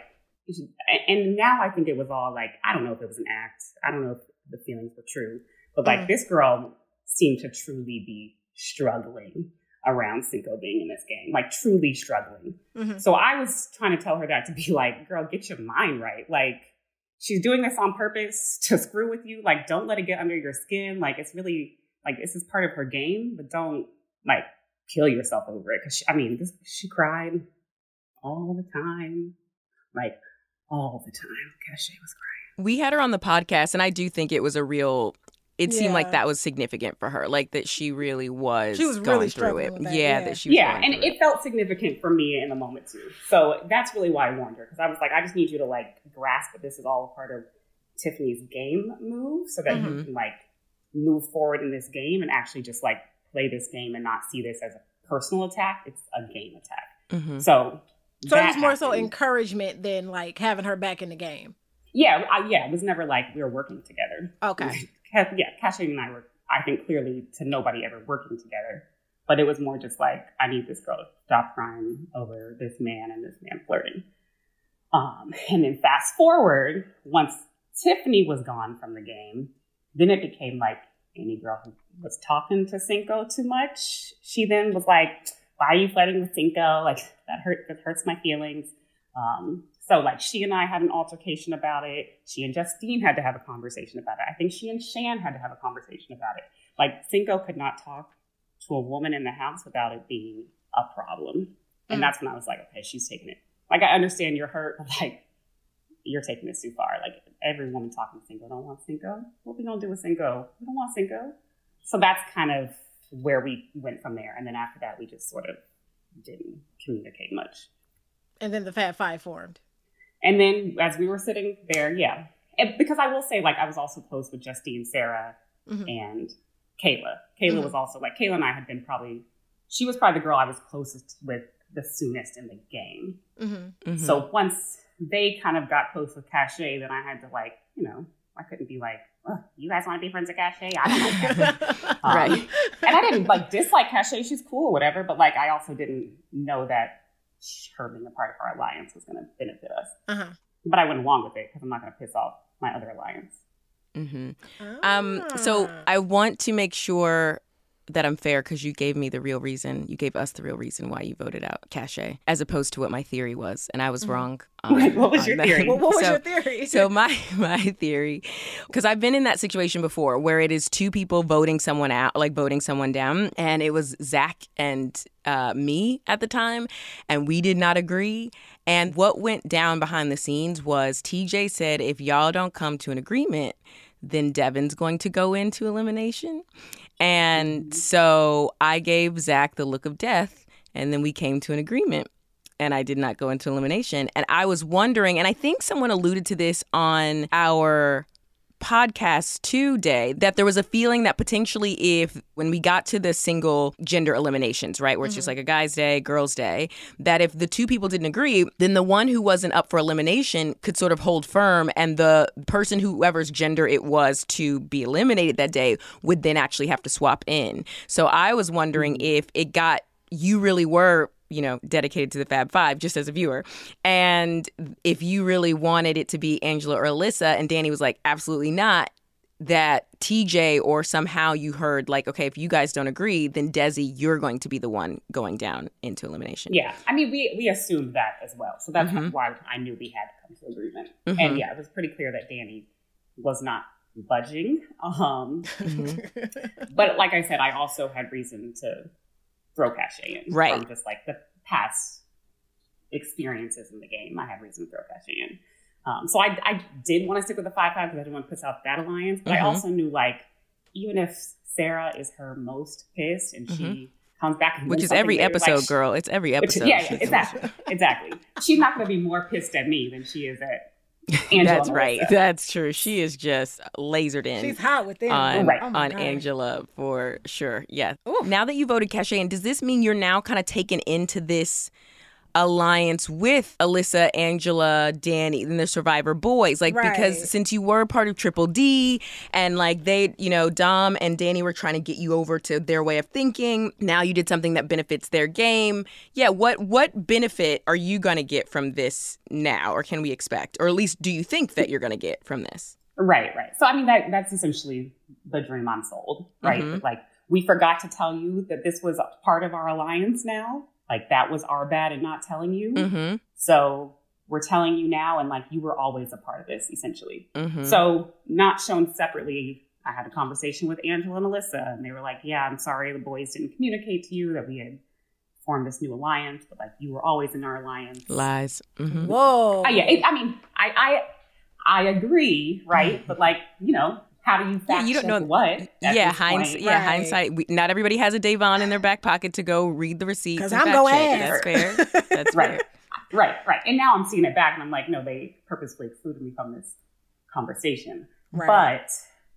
and now I think it was all like, I don't know if it was an act. I don't know if the feelings were true, but like mm. this girl seemed to truly be struggling around Cinco being in this game, like truly struggling. Mm-hmm. So I was trying to tell her that to be like, girl, get your mind right. Like she's doing this on purpose to screw with you. Like, don't let it get under your skin. Like, it's really like, this is part of her game, but don't like kill yourself over it. Cause she, I mean, this, she cried all the time, like all the time. Cache was crying. We had her on the podcast, and I do think it was a real, it yeah. seemed like that was significant for her, like that she really was, she was going really through it. That, yeah, yeah, that she was Yeah, going and through it, it felt significant for me in the moment, too. So that's really why I warned her, because I was like, I just need you to, like, grasp that this is all a part of Tiffany's game move, so that mm-hmm. you can, like, move forward in this game and actually just, like, play this game and not see this as a personal attack. It's a game attack. Mm-hmm. So, so it was more happened. so encouragement than, like, having her back in the game. Yeah, I, yeah, it was never like we were working together. Okay. Yeah, Cache and I were, I think, clearly to nobody ever working together. But it was more just like, I need this girl to stop crying over this man and this man flirting. Um, and then fast forward, once Tiffany was gone from the game, then it became like any girl who was talking to Cinco too much. She then was like, why are you flirting with Cinco? Like, that hurt, that hurts my feelings. Um, So, like, she and I had an altercation about it. She and Justine had to have a conversation about it. I think she and Shan had to have a conversation about it. Like, Cinco could not talk to a woman in the house without it being a problem. And mm. that's when I was like, okay, she's taking it. Like, I understand you're hurt, but, like, you're taking this too far. Like, every woman talking to Cinco don't want Cinco. What are we going to do with Cinco? We don't want Cinco. So that's kind of where we went from there. And then after that, we just sort of didn't communicate much. And then the Fat Five formed. And then as we were sitting there, yeah. And because I will say, like, I was also close with Justine, Sarah, mm-hmm. and Kayla. Kayla mm-hmm. was also, like, Kayla and I had been probably, she was probably the girl I was closest with the soonest in the game. Mm-hmm. Mm-hmm. So once they kind of got close with Cache, then I had to, like, you know, I couldn't be like, oh, you guys want to be friends with Cachet? I don't like Cachet. um, Right. And I didn't like dislike Cachet. She's cool or whatever. But like, I also didn't know that her being a part of our alliance was going to benefit us. Uh-huh. But I went along with it because I'm not going to piss off my other alliance. Mm-hmm. Ah. Um, so I want to make sure that I'm fair because you gave me the real reason. You gave us the real reason why you voted out Cachet, as opposed to what my theory was, and I was mm-hmm. wrong. Um, what was your that. theory? Well, what was so, your theory? So my my theory, because I've been in that situation before, where it is two people voting someone out, like voting someone down, and it was Zach and uh, me at the time, and we did not agree. And what went down behind the scenes was T J said, if y'all don't come to an agreement, then Devin's going to go into elimination. And so I gave Zach the look of death, and then we came to an agreement, and I did not go into elimination. And I was wondering, and I think someone alluded to this on our podcast today, that there was a feeling that potentially if, when we got to the single gender eliminations, right, where it's mm-hmm. just like a guy's day, girl's day, that if the two people didn't agree, then the one who wasn't up for elimination could sort of hold firm, and the person, whoever's gender it was to be eliminated that day, would then actually have to swap in. So I was wondering mm-hmm. if it got, you really were, you know, dedicated to the Fab Five, just as a viewer. And if you really wanted it to be Angela or Alyssa, and Danny was like, absolutely not, that T J or somehow you heard like, okay, if you guys don't agree, then Desi, you're going to be the one going down into elimination. Yeah. I mean, we, we assumed that as well. So that's mm-hmm. why I knew we had to come to agreement. Mm-hmm. And yeah, it was pretty clear that Danny was not budging. Um, mm-hmm. But like I said, I also had reason to throw Cachet in. Right. From just like the past experiences in the game. I had reason to throw Cachet in. Um, so I, I did want to stick with the five five because I didn't want to piss off that alliance. But mm-hmm. I also knew, like, even if Sarah is her most pissed and mm-hmm. she comes back and which is every later, episode, like, girl. It's every episode. Which, yeah, yeah, exactly. exactly. She's not going to be more pissed at me than she is at Angela. That's right. That's true. She is just lasered in. She's hot with them. On, right. oh on Angela for sure. Yeah. Ooh. Now that you voted Cachet in, does this mean you're now kind of taken into this alliance with Alyssa, Angela, Danny, and the Survivor boys? Like, right. because since you were part of Triple D and like they, you know, Dom and Danny were trying to get you over to their way of thinking. Now you did something that benefits their game. Yeah. What, what benefit are you going to get from this now, or can we expect, or at least do you think that you're going to get from this? Right. Right. So, I mean, that that's essentially the dream I'm sold, right? Mm-hmm. Like, we forgot to tell you that this was a part of our alliance now. Like, that was our bad in not telling you. Mm-hmm. So we're telling you now, and like, you were always a part of this, essentially. Mm-hmm. So not shown separately, I had a conversation with Angela and Alyssa, and they were like, yeah, I'm sorry the boys didn't communicate to you that we had formed this new alliance, but like, you were always in our alliance. Lies. Mm-hmm. Whoa. Uh, yeah, it, I mean, I, I, I agree, right? But like, you know, how do you fact yeah, you don't know what? Yeah, hindsight. Yeah, right. hindsight. We, not everybody has a Davon in their back pocket to go read the receipts. Because I'm going to That's fair. That's right. fair. Right, right. And now I'm seeing it back, and I'm like, no, they purposefully excluded me from this conversation. Right. But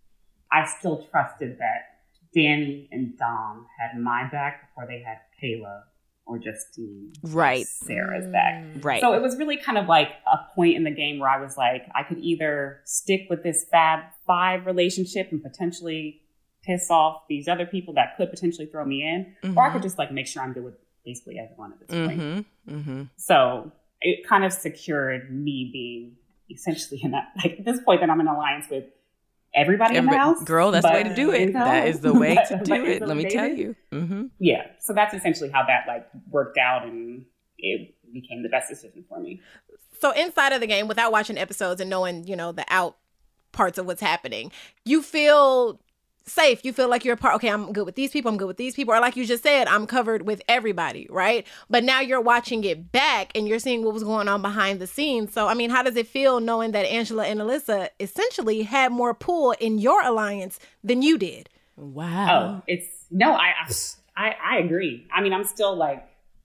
I still trusted that Danny and Dom had my back before they had Kayla or Justine, right, Sarah's back. Right. So it was really kind of like a point in the game where I was like, I could either stick with this Fab Five relationship and potentially piss off these other people that could potentially throw me in, mm-hmm. or I could just like make sure I'm good with basically everyone at this mm-hmm. point. Mm-hmm. So it kind of secured me being essentially in that, like at this point that I'm in alliance with everybody in the house. Girl, that's but, the way to do it. You know, that is the way but, to do it. Let me tell you. Mm-hmm. Yeah. So that's essentially how that like worked out, and it became the best decision for me. So inside of the game, without watching episodes and knowing, you know, the out parts of what's happening, you feel safe. You feel like you're a part. Okay, I'm good with these people. I'm good with these people. Or like you just said, I'm covered with everybody, right? But now you're watching it back and you're seeing what was going on behind the scenes. So, I mean, how does it feel knowing that Angela and Alyssa essentially had more pull in your alliance than you did? Wow. Oh, it's no, I, I, I agree. I mean, I'm still like,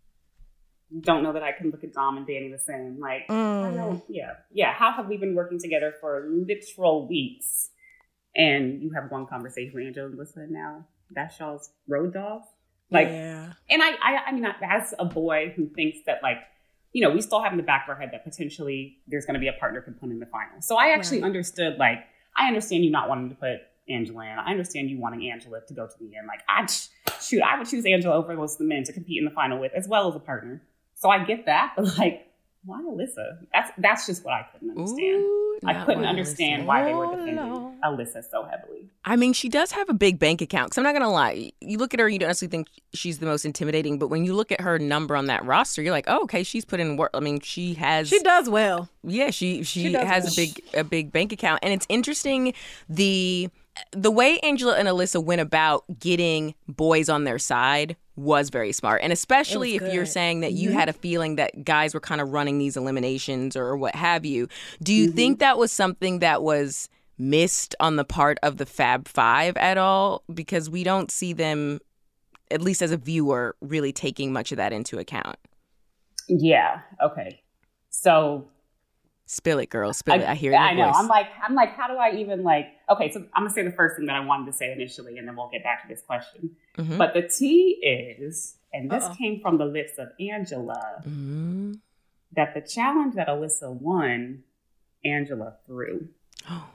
don't know that I can look at Dom and Danny the same. Like, mm. I know, yeah, yeah. How have we been working together for literal weeks? And you have one conversation with Angela and Alyssa now. That's y'all's road dogs. Like, yeah. And I, I, I mean, as a boy who thinks that, like, you know, we still have in the back of our head that potentially there's going to be a partner component in the final. So I actually right. understood, like, I understand you not wanting to put Angela in. I understand you wanting Angela to go to the end. Like, I shoot, I would choose Angela over most of the men to compete in the final with, as well as a partner. So I get that, but like, why Alyssa? That's that's just what I couldn't understand. Ooh, I couldn't understand Alyssa. why they were defending oh, no. Alyssa so heavily. I mean, she does have a big bank account. Because I'm not going to lie. You look at her, you don't necessarily think she's the most intimidating. But when you look at her number on that roster, you're like, oh, okay, she's put in work. I mean, she has... She does well. Yeah, she, she, she has well. a big a big bank account. And it's interesting the the way Angela and Alyssa went about getting boys on their side was very smart. And especially if good. You're saying that you mm-hmm. had a feeling that guys were kind of running these eliminations or what have you. Do you mm-hmm. think that was something that was missed on the part of the Fab Five at all? Because we don't see them, at least as a viewer, really taking much of that into account. Yeah. Okay. So... Spill it, girl. Spill I, it. I hear your I know. voice. I'm like, I'm like, how do I even like? Okay, so I'm gonna say the first thing that I wanted to say initially, and then we'll get back to this question. Mm-hmm. But the tea is, and this Uh-oh. came from the lips of Angela, mm-hmm. that the challenge that Alyssa won, Angela threw. Oh.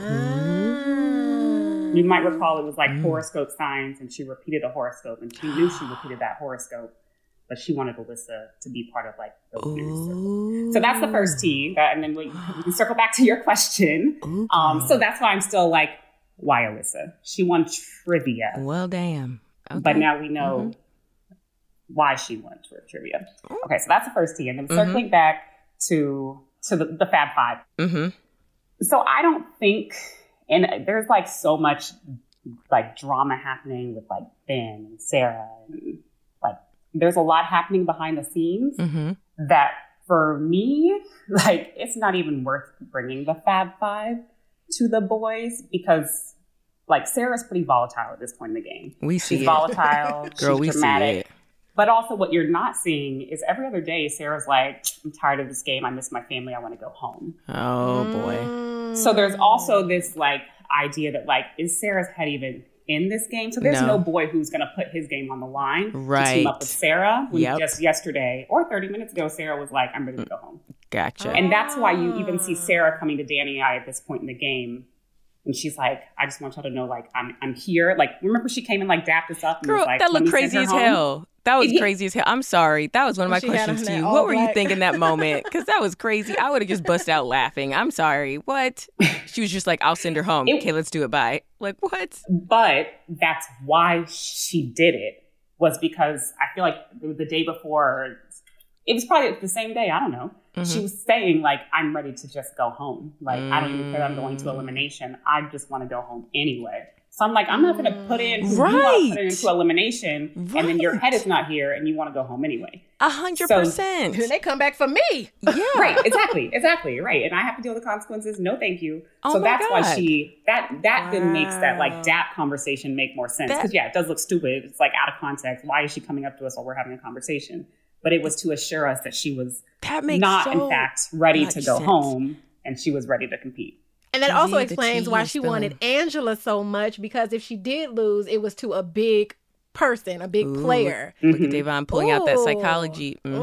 You might recall it was like mm. horoscope signs, and she repeated a horoscope, and she knew she repeated that horoscope. But she wanted Alyssa to be part of like the winner's circle. So that's the first tea. That, and then we, we can circle back to your question. Ooh. Um, so that's why I'm still like, why Alyssa? She won trivia. Well, damn. Okay. But now we know mm-hmm. why she won trivia. Okay, so that's the first tea. And then circling mm-hmm. back to to the, the Fab Five. Mm-hmm. So I don't think, and there's like so much like drama happening with like Ben and Sarah and there's a lot happening behind the scenes mm-hmm. that for me, like, it's not even worth bringing the Fab Five to the boys because, like, Sarah's pretty volatile at this point in the game. We see She's it. volatile. Girl, she's we dramatic. see it. But also what you're not seeing is every other day, Sarah's like, I'm tired of this game. I miss my family. I want to go home. Oh, boy. So there's also this, like, idea that, like, is Sarah's head even in this game? So there's no, no boy who's going to put his game on the line right. to team up with Sarah. When yep. just yesterday or thirty minutes ago, Sarah was like, I'm ready to go home. Gotcha. And that's why you even see Sarah coming to Danny and I at this point in the game. And she's like, I just want y'all to know, like, I'm I'm here. Like, remember she came and, like, dapped us up and Girl, was like, that looked crazy as home? hell. That was it, crazy as hell. I'm sorry. That was one of my questions to you. What were black. you thinking that moment? Because that was crazy. I would have just bust out laughing. I'm sorry. What? She was just like, I'll send her home. It, okay, let's do it. Bye. Like, what? But that's why she did it, was because I feel like the day before, it was probably the same day, I don't know. Mm-hmm. She was saying, like, I'm ready to just go home. Like, mm. I don't even care that I'm going to elimination. I just want to go home anyway. So I'm like, I'm not going to put in who right. you want to put it into elimination, right. and then your head is not here, and you want to go home anyway. A hundred percent. And they come back for me. Yeah. Right. Exactly. Exactly. Right. And I have to deal with the consequences. No, thank you. Oh so my that's God. why she that that wow. then makes that like D A P conversation make more sense. Because yeah, it does look stupid. It's like out of context. Why is she coming up to us while we're having a conversation? But it was to assure us that she was that makes not, so in fact, ready to go sense. home, and she was ready to compete. And that also explains why she wanted Angela so much, because if she did lose, it was to a big person, a big Ooh, player. Look at Devon pulling Ooh. out that psychology. Mm-hmm.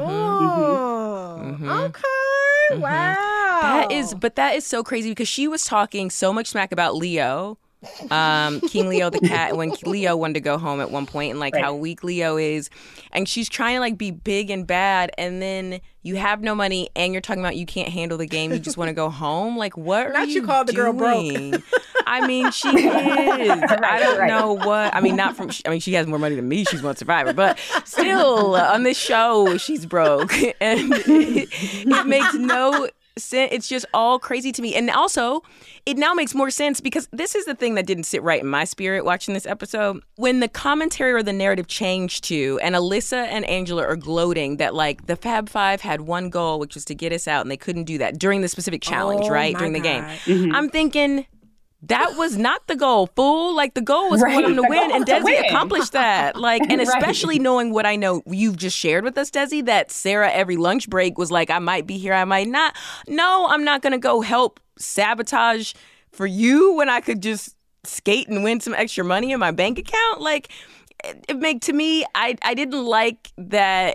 Mm-hmm. Okay. Mm-hmm. Wow. That is, but that is so crazy because she was talking so much smack about Leo. um King Leo the cat, when Leo wanted to go home at one point, and like right. how weak Leo is, and she's trying to like be big and bad, and then you have no money and you're talking about you can't handle the game, you just want to go home. Like, what Not are you, you called the doing? girl broke. I mean, she is. right, I don't right. know what I mean not from I mean she has more money than me, she's one Survivor, but still on this show she's broke, and it, it makes no sense. It's just all crazy to me. And also it now makes more sense because this is the thing that didn't sit right in my spirit watching this episode. When the commentary or the narrative changed to, and Alyssa and Angela are gloating that like the Fab Five had one goal, which was to get us out, and they couldn't do that during the specific challenge, oh, right? During the God. game. Mm-hmm. I'm thinking, that was not the goal, fool. Like, the goal was right. for them to the win, and Desi win. accomplished that. Like, and especially right. knowing what I know you've just shared with us, Desi, that Sarah every lunch break was like, I might be here, I might not. No, I'm not going to go help sabotage for you when I could just skate and win some extra money in my bank account. Like, it, it make to me, I I didn't like that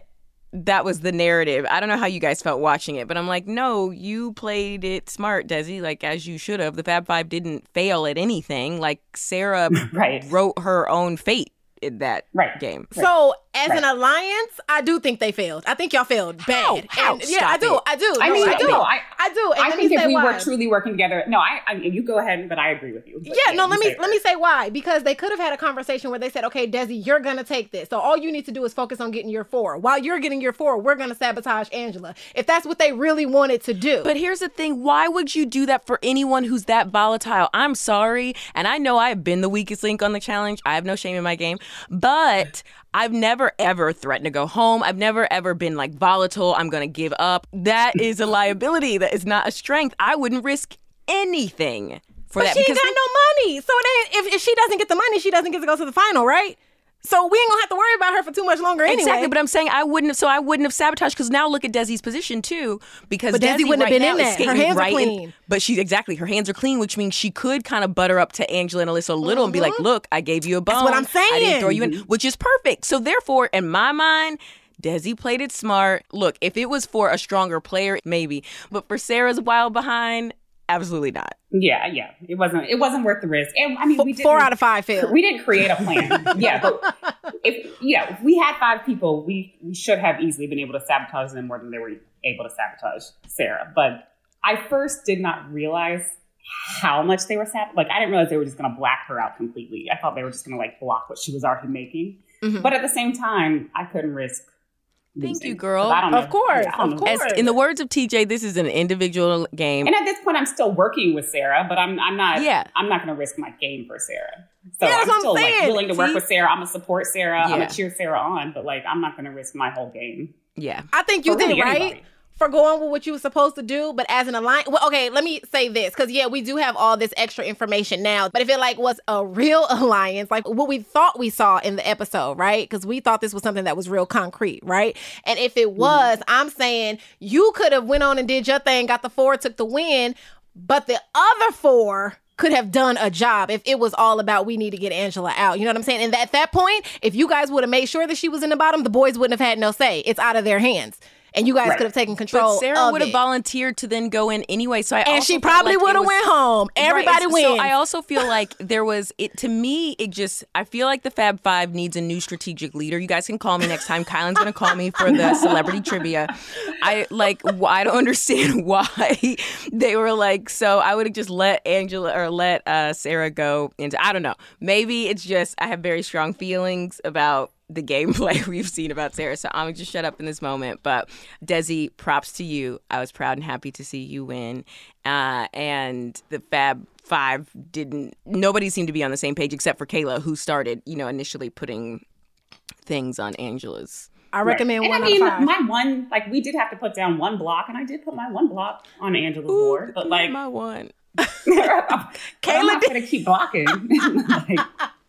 that was the narrative. I don't know how you guys felt watching it, but I'm like, no, you played it smart, Desi, like as you should have. The Fab Five didn't fail at anything. Like Sarah right. wrote her own fate in that right. game. So as right. an alliance, I do think they failed. I think y'all failed bad. How? And, How? yeah, I do. It. I do. I no, mean, I do. no, I, I do. And I let think me if say we why. were truly working together, no, I, I you go ahead, but I agree with you. But Yeah, no, let me let let me say why. Because they could have had a conversation where they said, okay, Desi, you're going to take this. So all you need to do is focus on getting your four. While you're getting your four, we're going to sabotage Angela. If that's what they really wanted to do. But here's the thing. Why would you do that for anyone who's that volatile? I'm sorry. And I know I've been the weakest link on the challenge. I have no shame in my game. But I've never, ever threatened to go home. I've never, ever been like volatile. I'm going to give up. That is a liability. That is not a strength. I wouldn't risk anything for but that. She ain't because got no money. So then if, if she doesn't get the money, she doesn't get to go to the final, right? So we ain't gonna have to worry about her for too much longer anyway. Exactly, but I'm saying I wouldn't have, so I wouldn't have sabotaged, because now look at Desi's position too, because But Desi Desi wouldn't have right been now in is that. Her skating hands are right in- clean. but she's exactly, her hands are clean, which means she could kind of butter up to Angela and Alyssa a little and be like, look, I gave you a bone. That's what I'm saying. I didn't throw you in, which is perfect. So therefore, in my mind, Desi played it smart. Look, if it was for a stronger player, maybe. But for Sarah's wild behind, absolutely not. Yeah, yeah. It wasn't it wasn't worth the risk. And I mean, we did Four out of five failed. We didn't create a plan. yeah, but if yeah, if we had five people, we, we should have easily been able to sabotage them more than they were able to sabotage Sarah. But I first did not realize how much they were sab- like I didn't realize they were just going to black her out completely. I thought they were just going to like block what she was already making. Mm-hmm. But at the same time, I couldn't risk Thank losing. you, girl. I don't know. Of course, yeah, I don't of know. course. As, in the words of T J, this is an individual game. And at this point, I'm still working with Sarah, but I'm I'm not. Yeah. I'm not going to risk my game for Sarah. So Yeah, that's I'm what still I'm like saying. willing to work See? with Sarah. I'm gonna support Sarah. I'm Yeah. gonna cheer Sarah on, but like I'm not going to risk my whole game. Yeah. I think you For did really right anybody. for going with what you were supposed to do, but as an alliance, well, okay, let me say this, because yeah, we do have all this extra information now, but if it like was a real alliance, like what we thought we saw in the episode, right? Because we thought this was something that was real concrete, right? And if it was, mm-hmm. I'm saying you could have went on and did your thing, got the four, took the win, but the other four could have done a job if it was all about we need to get Angela out. You know what I'm saying? And at that point, if you guys would have made sure that she was in the bottom, the boys wouldn't have had no say. It's out of their hands. And you guys Right. could have taken control But Sarah of would have it. volunteered to then go in anyway. So I And also she felt probably like it would have was- went home. Everybody Right. wins. So I also feel like there was it to me. It just I feel like the Fab Five needs a new strategic leader. You guys can call me next time. Kylan's gonna call me for the celebrity trivia. I like wh- I don't understand why they were like. So I would have just let Angela or let uh, Sarah go into. I don't know. Maybe it's just I have very strong feelings about the gameplay we've seen about Sarah. So I'm gonna just shut up in this moment. But Desi, props to you. I was proud and happy to see you win. Uh, and the Fab Five didn't, nobody seemed to be on the same page except for Kayla, who started, you know, initially putting things on Angela's. I recommend Right. one And I mean, out of five. my one, like we did have to put down one block, and I did put my one block on Angela's board, but like my one. Kayla, I'm not going to keep blocking. like,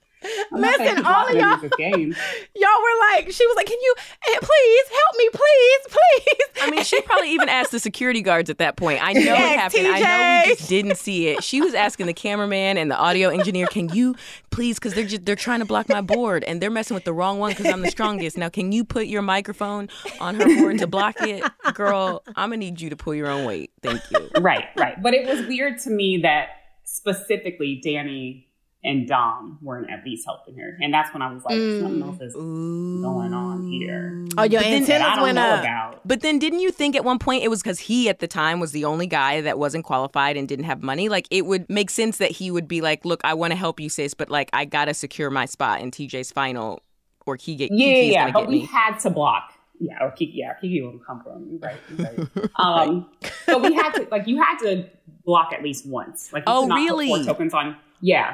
I'm not gonna Listen, keep all of blocking y'all, against this game. y'all were like, she was like, can you, eh, please help me, please, please. I mean, she probably even asked the security guards at that point. I know Yes, it happened. I know we T J. just didn't see it. She was asking the cameraman and the audio engineer, "Can you please? Because they're just they're trying to block my board and they're messing with the wrong one because I'm the strongest. Now, can you put your microphone on her board to block it, girl? I'm gonna need you to pull your own weight. Thank you." Right, right. But it was weird to me that specifically Danny and Dom weren't at least helping her, and that's when I was like, Mm. something else is going on here. Oh, your But then- That I antennas don't went know up. about. But then didn't you think at one point it was because he at the time was the only guy that wasn't qualified and didn't have money? Like it would make sense that he would be like, "Look, I want to help you, sis, but like I gotta secure my spot in T J's final, or Kiki, Yeah, Kiki's yeah, gonna but get we me." had to block. Yeah, or Kiki, yeah, Kiki wouldn't come from. You're right, you're right. Um, but we had to, like, you had to block at least once. Like, you Oh, could not really? Put four tokens on. Yeah.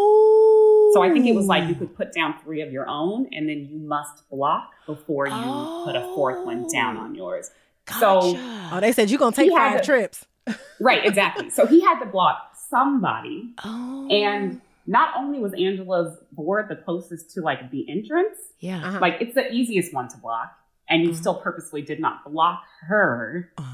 Oh. So I think it was like you could put down three of your own, and then you must block before you Oh. put a fourth one down on yours. Gotcha. So Oh, they said you're going to take He had five to- trips. right, exactly. So he had to block somebody, Oh. and not only was Angela's board the closest to like the entrance, yeah. Uh-huh. like it's the easiest one to block, and you still purposefully did not block her. Uh,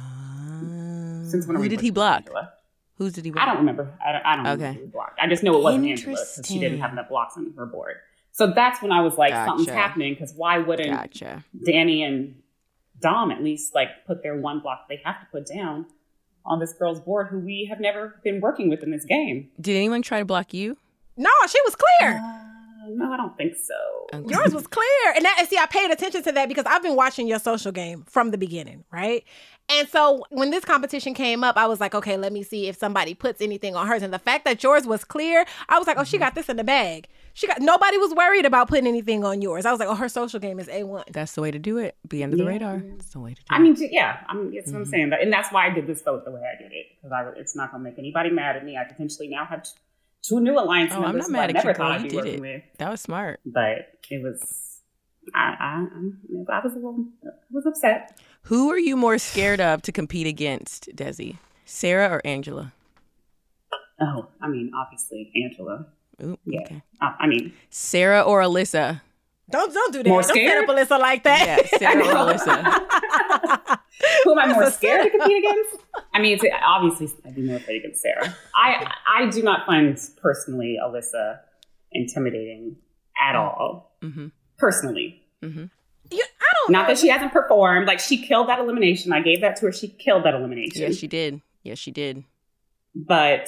Since when are who we did working he with block? Angela? Who did he block? I don't remember. I don't, I don't Okay. remember who blocked. I just know it wasn't Angela because she didn't Interesting. have enough blocks on her board. So that's when I was like, something's Gotcha. happening because why wouldn't Gotcha. Danny and Dom at least like put their one block they have to put down on this girl's board who we have never been working with in this game. Did anyone try to block you? No, she was clear. Uh, no, I don't think so. Okay. Yours was clear. And that, and see, I paid attention to that because I've been watching your social game from the beginning, right? And so when this competition came up, I was like, okay, let me see if somebody puts anything on hers. And the fact that yours was clear, I was like, oh, mm-hmm. she got this in the bag. She got nobody was worried about putting anything on yours. I was like, oh, her social game is A one. That's the way to do it. Be under the yeah. radar. That's the way to do I it. I mean, yeah, I mean, that's mm-hmm. what I'm saying. And that's why I did this vote the way I did it. Because I, it's not going to make anybody mad at me. I potentially now have t- two new alliance oh, members I'm not mad I at never you, thought girl. I'd You be did working it. with. That was smart. But it was, I, I, I was a little, I was upset. Who are you more scared of to compete against, Desi? Sarah or Angela? Oh, I mean, obviously, Angela. Ooh, yeah. Okay. I, I mean, Sarah or Alyssa? Don't don't do that. More don't scared? set up Alyssa like that. Yeah, Sarah or Alyssa. Who am I more scared to compete against? I mean, it's, obviously, I'd be more afraid against Sarah. I I do not find personally Alyssa intimidating at all. Mm-hmm. Personally. Mm-hmm. You, I don't Not know. that she hasn't performed. Like, she killed that elimination. I gave that to her. She killed that elimination. Yes, she did. Yes, she did. But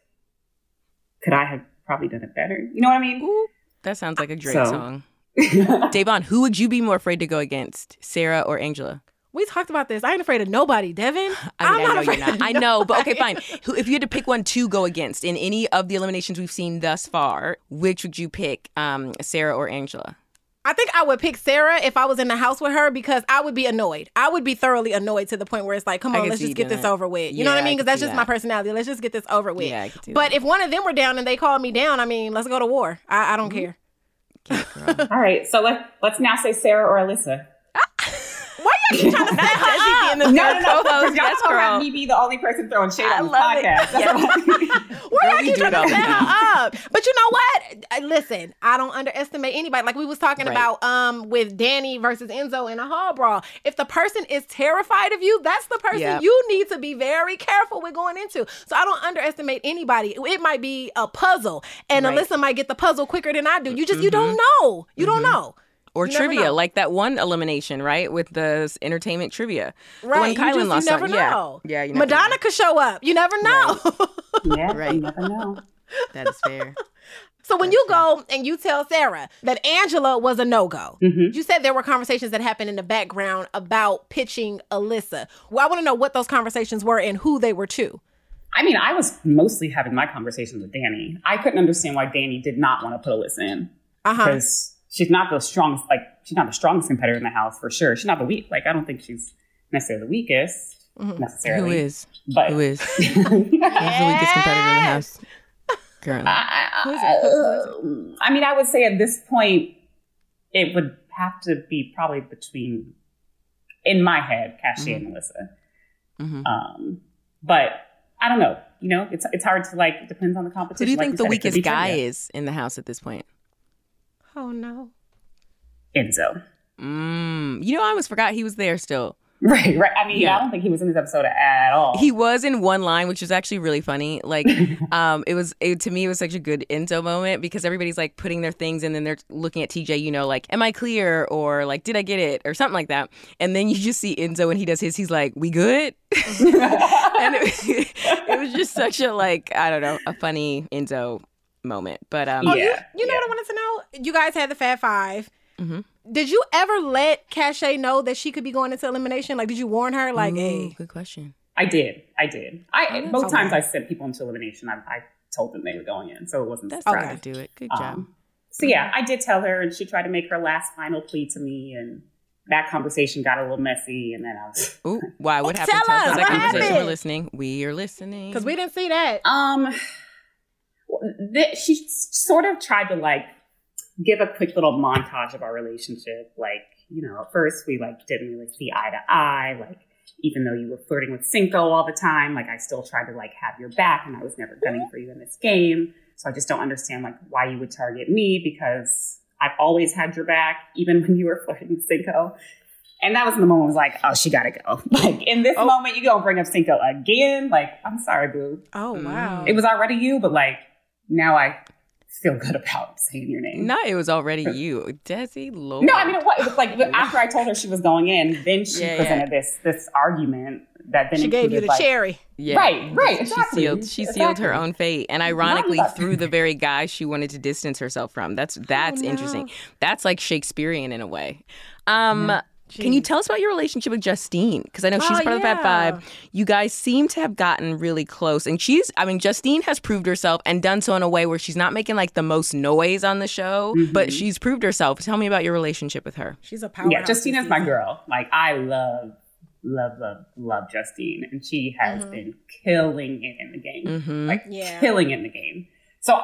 could I have probably done it better? You know what I mean? Ooh, that sounds like a Drake So. song. Davon, who would you be more afraid to go against, Sarah or Angela? We talked about this. I ain't afraid of nobody, Devin. I mean, I'm I not know afraid you're not. of I know, but okay, fine. Who, if you had to pick one to go against in any of the eliminations we've seen thus far, which would you pick, um, Sarah or Angela? I think I would pick Sarah if I was in the house with her because I would be annoyed. I would be thoroughly annoyed to the point where it's like, come I on, can let's see just you get this doing over with. You Yeah, know what I I mean? can Because that's see just that. my personality. Let's just get this over with. Yeah, I can see but that. if one of them were down and they called me down, I mean, let's go to war. I, I don't Mm-hmm. care. Girl. All right. So let, let's now say Sarah or Alyssa. Why are you trying to set her up? in the No, no, third no. co-host, Y'all yes, don't girl. have me be the only person throwing shade I on the love it. podcast. That's Yeah. what I- Why Girl, are we you do trying it all to the set time. her up? But you know what? I- Listen, I don't underestimate anybody. Like we was talking Right. about um with Danny versus Enzo in a hall brawl. If the person is terrified of you, that's the person Yep. you need to be very careful with going into. So I don't underestimate anybody. It might be a puzzle, and Right. Alyssa might get the puzzle quicker than I do. You just you don't know. You don't know. Or You never trivia, know. like that one elimination, right? With the s- entertainment trivia. The one Right? Kylan You just lost you never on. know. Yeah, yeah you never Madonna know. could show up. You never know. yeah, Right. you never know. That is fair. So when you go and you tell Sarah that Angela was a no-go, Mm-hmm. you said there were conversations that happened in the background about pitching Alyssa. Well, I want to know what those conversations were and who they were to. I mean, I was mostly having my conversations with Danny. I couldn't understand why Danny did not want to put Alyssa in. Uh-huh. Because she's not the strongest, like, she's not the strongest competitor in the house for sure. She's not the weak. Like, I don't think she's necessarily the weakest, necessarily. Who is? But Who is? Who's the weakest competitor in the house? Currently. Who is it? I mean, I would say at this point, it would have to be probably between, in my head, Cassie Mm-hmm. and Melissa. Mhm. Um, but I don't know. You know, it's it's hard to like. It depends on the competition. Who do you Like think the said, it could weakest be guy trivia. is in the house at this point? Oh, no. Enzo. Mm, you know, I almost forgot he was there still. Right, right. I mean, Yeah. I don't think he was in this episode at all. He was in one line, which was actually really funny. Like, um, it was it, to me, it was such a good Enzo moment because everybody's like putting their things and then they're looking at T J, you know, like, am I clear? Or like, did I get it? Or something like that. And then you just see Enzo when he does his, he's like, we good? And it, it was just such a, like, I don't know, a funny Enzo moment. But um, Oh, Yeah, you, you know yeah. what I wanted to know? You guys had the Fab Five. Mhm. Did you ever let Cache know that she could be going into elimination? Like, did you warn her? Like, ooh, hey. good question. I did. I did. I Oh, both that's times okay. I sent people into elimination. I, I told them they were going in, so it wasn't a That's how surprise. to do it. Good job. Um, so yeah, I did tell her, and she tried to make her last final plea to me, and that conversation got a little messy. And then I was, Ooh, why? What Oh, happened? tell Tell us us, about that what conversation. happened? We're listening. We are listening. Because we didn't see that. um, th- she sort of tried to like give a quick little montage of our relationship. Like, you know, at first we like didn't really see eye to eye. Like, even though you were flirting with Cinco all the time, like I still tried to like have your back, and I was never gunning for you in this game. So I just don't understand like why you would target me, because I've always had your back, even when you were flirting with Cinco. And that was when the moment I was like, oh, she gotta go. Like, in this moment, you gonna bring up Cinco again? Like, I'm sorry, boo. Oh, wow. It was already you, but like, now I feel good about saying your name. No, it was already you. Desi, Lord. No, I mean, it was, it was like after I told her she was going in, then she Yeah, presented yeah. this this argument that then She gave you the like, cherry. Yeah. Right, right, exactly. She sealed, she sealed Exactly. her own fate, and ironically, Not- through the very guy she wanted to distance herself from. That's that's interesting. That's like Shakespearean in a way. Um, can you tell us about your relationship with Justine? Because I know she's Oh, part of the Fab yeah. Five. You guys seem to have gotten really close, and she's. I mean, Justine has proved herself and done so in a way where she's not making like the most noise on the show, but she's proved herself. Tell me about your relationship with her. She's a powerhouse. Yeah, Justine this is my season. girl. Like, I love, love, love, love Justine. And she has Mm-hmm. been killing it in the game. Mm-hmm. Like, Yeah. killing it in the game. So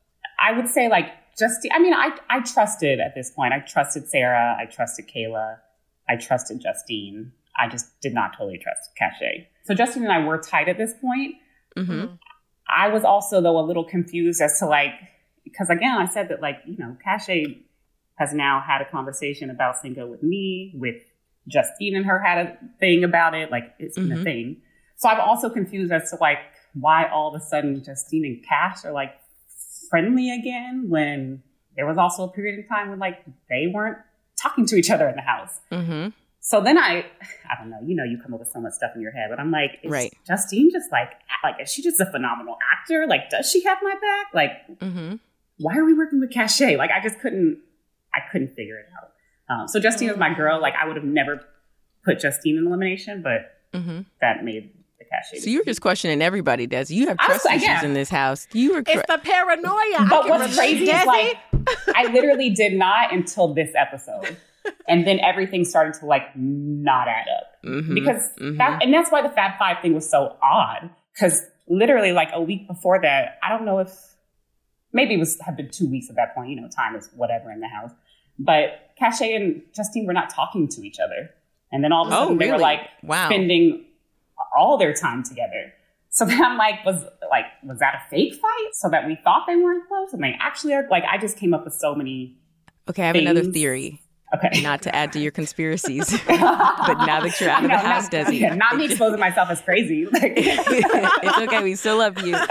I would say, like, Justine, I mean, I, I trusted at this point. I trusted Sarah. I trusted Kayla. I trusted Justine. I just did not totally trust Cache. So Justine and I were tight at this point. Mm-hmm. I was also, though, a little confused as to, like, because, again, I said that, like, you know, Cache has now had a conversation about Cinco with me, with Justine and her had a thing about it. Like, it's been Mhm. a thing. So I'm also confused as to, like, why all of a sudden Justine and Cash are, like, friendly again when there was also a period of time when, like, they weren't talking to each other in the house. Mm-hmm. So then I, I don't know, you know, you come up with so much stuff in your head, but I'm like, is Right. Justine just like, like, is she just a phenomenal actor? Like, does she have my back? Like, Mm-hmm. why are we working with Cache? Like, I just couldn't, I couldn't figure it out. Um, so Justine was my girl. Like, I would have never put Justine in elimination, but Mm-hmm. that made the Cache. So you're just questioning everybody, Des. You have I was trust like, issues yeah. in this house. You were. Cra- It's the paranoia. I But can what's relate. crazy is Desi? like, I literally did not until this episode. And then everything started to like not add up. Mhm, Because mhm. that, and that's why the Fab Five thing was so odd. Because literally like a week before that, I don't know if, maybe it was have been two weeks at that point, you know, time is whatever in the house. But Cache and Justine were not talking to each other. And then all of a Oh, sudden they were really? like Wow. spending all their time together. So then I'm like, was like, was that a fake fight? So that we thought they weren't close and they actually are. Like, I just came up with so many. Okay, I have another things. theory. Okay. Not to add to your conspiracies, but now that you're out of the No, house, not, Desi, yeah, not me exposing myself as crazy. Like, it's okay. We still love you.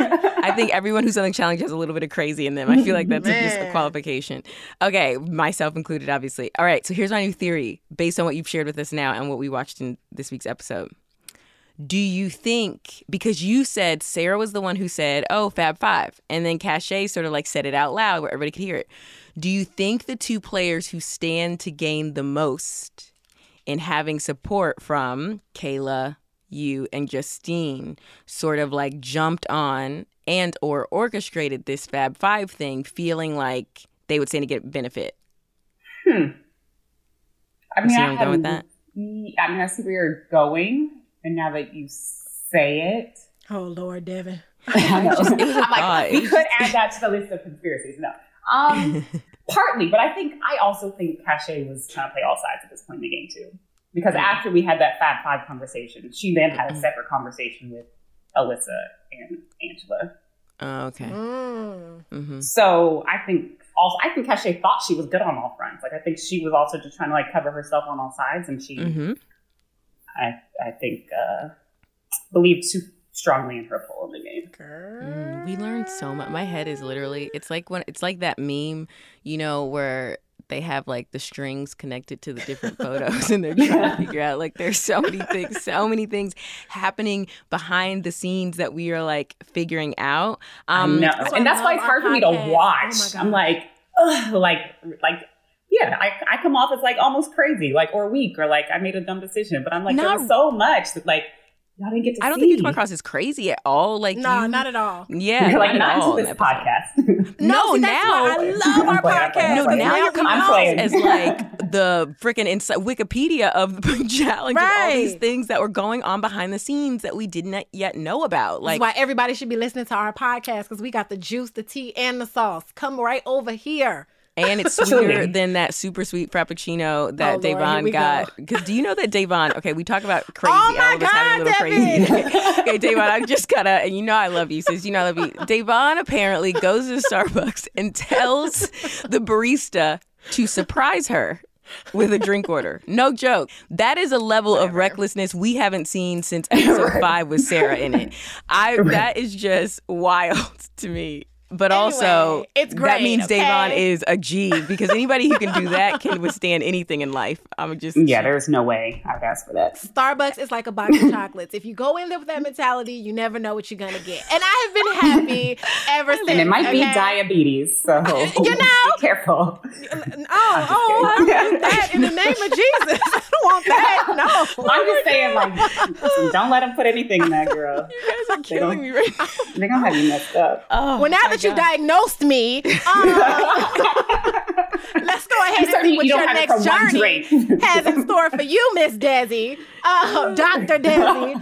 I think everyone who's on the challenge has a little bit of crazy in them. I feel like that's just a qualification. Okay, myself included, obviously. All right, so here's my new theory based on what you've shared with us now and what we watched in this week's episode. Do you think, because you said Sarah was the one who said, oh, Fab Five, and then Cache sort of like said it out loud where everybody could hear it. Do you think the two players who stand to gain the most in having support from Kayla, you, and Justine sort of like jumped on and or orchestrated this Fab Five thing, feeling like they would stand to get benefit? hmm. I You mean, see I where I'm going with haven't- that? I mean, I see where you're going. And now that you say it, Oh, Lord, Devin. I know. it was a I'm like, thought. we could add that to the list of conspiracies. No. Um, partly, but I think, I also think Cache was trying to play all sides at this point in the game too. Because after we had that Fab Five conversation, she then had a separate conversation with Alyssa and Angela. Oh, okay. Mm. Mm-hmm. So I think also, I think Cache thought she was good on all fronts. Like, I think she was also just trying to like cover herself on all sides, and she, Mm-hmm. I, I think, uh, believed too strongly in her pull in the game. Mm, we learned so much. My head is literally, it's like when, it's like that meme, you know, where they have like the strings connected to the different photos and they're trying to figure out like there's so many things, so many things happening behind the scenes that we are like figuring out. Um, no, That's why and I that's why love it's hard our for me to podcast. watch. Oh my I'm God. like, ugh, like, like, yeah, I, I come off as like almost crazy, like, or weak, or like I made a dumb decision. But I'm like, Not- there was so much that like y'all didn't get to I don't see. think you come across as crazy at all. Like, No, you, not at all. Yeah, You're like, not at not all into in this that episode. podcast. No, see, that's now why I love our I'm playing, I'm podcast. playing, No, I'm playing. now you're coming I'm off playing. as like the freaking inside Wikipedia of the challenge and all these Right. things that were going on behind the scenes that we didn't yet know about. That's Like, why everybody should be listening to our podcast, because we got the juice, the tea, and the sauce. Come right over here. and it's sweeter than that super sweet frappuccino that Oh, Lord, here Davon we got. Because do you know that Davon? Okay, we talk about crazy. Oh, my all of us having a little God, crazy. Okay, Davon, I just gotta, and you know I love you, sis. You know I love you. Davon apparently goes to Starbucks and tells the barista to surprise her with a drink order. No joke. That is a level of recklessness we haven't seen since episode five with Sarah in it. I that is just wild to me. But Anyway, also, it's great, that means okay? Davon is a G, because anybody who can do that can withstand anything in life. I'm just Yeah, there's no way I'd ask for that. Starbucks is like a box of chocolates. If you go in there with that mentality, you never know what you're gonna get. And I have been happy ever since. And it might be okay? diabetes, so You know? be careful. Oh, oh, I don't want that in the name of Jesus. I don't want that. No. I'm just saying, like, listen, don't let them put anything in that girl. You guys are killing me right now. They're gonna have you messed up. Oh, Well, now that you diagnosed me, um, let's go ahead and see what you don't your have it next for one journey drink. has in store for you, Miss Desi, uh, Doctor Desi.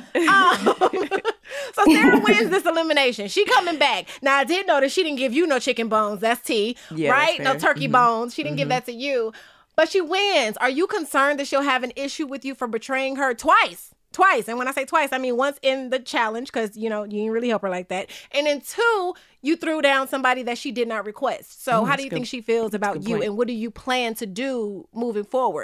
Um, so Sarah wins this elimination. She coming back. Now, I did notice she didn't give you no chicken bones. That's T, Yeah, right? that's No fair. turkey Mhm. bones. She didn't give that to you. But she wins. Are you concerned that she'll have an issue with you for betraying her twice? Twice. And when I say twice, I mean once in the challenge, because, you know, you didn't really help her like that. And then two, you threw down somebody that she did not request. So Mm, how that's do you good. think she feels about good you? point. And what do you plan to do moving forward?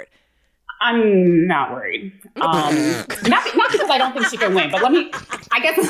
I'm not worried. Um, not, not because I don't think she can win, but let me, I guess,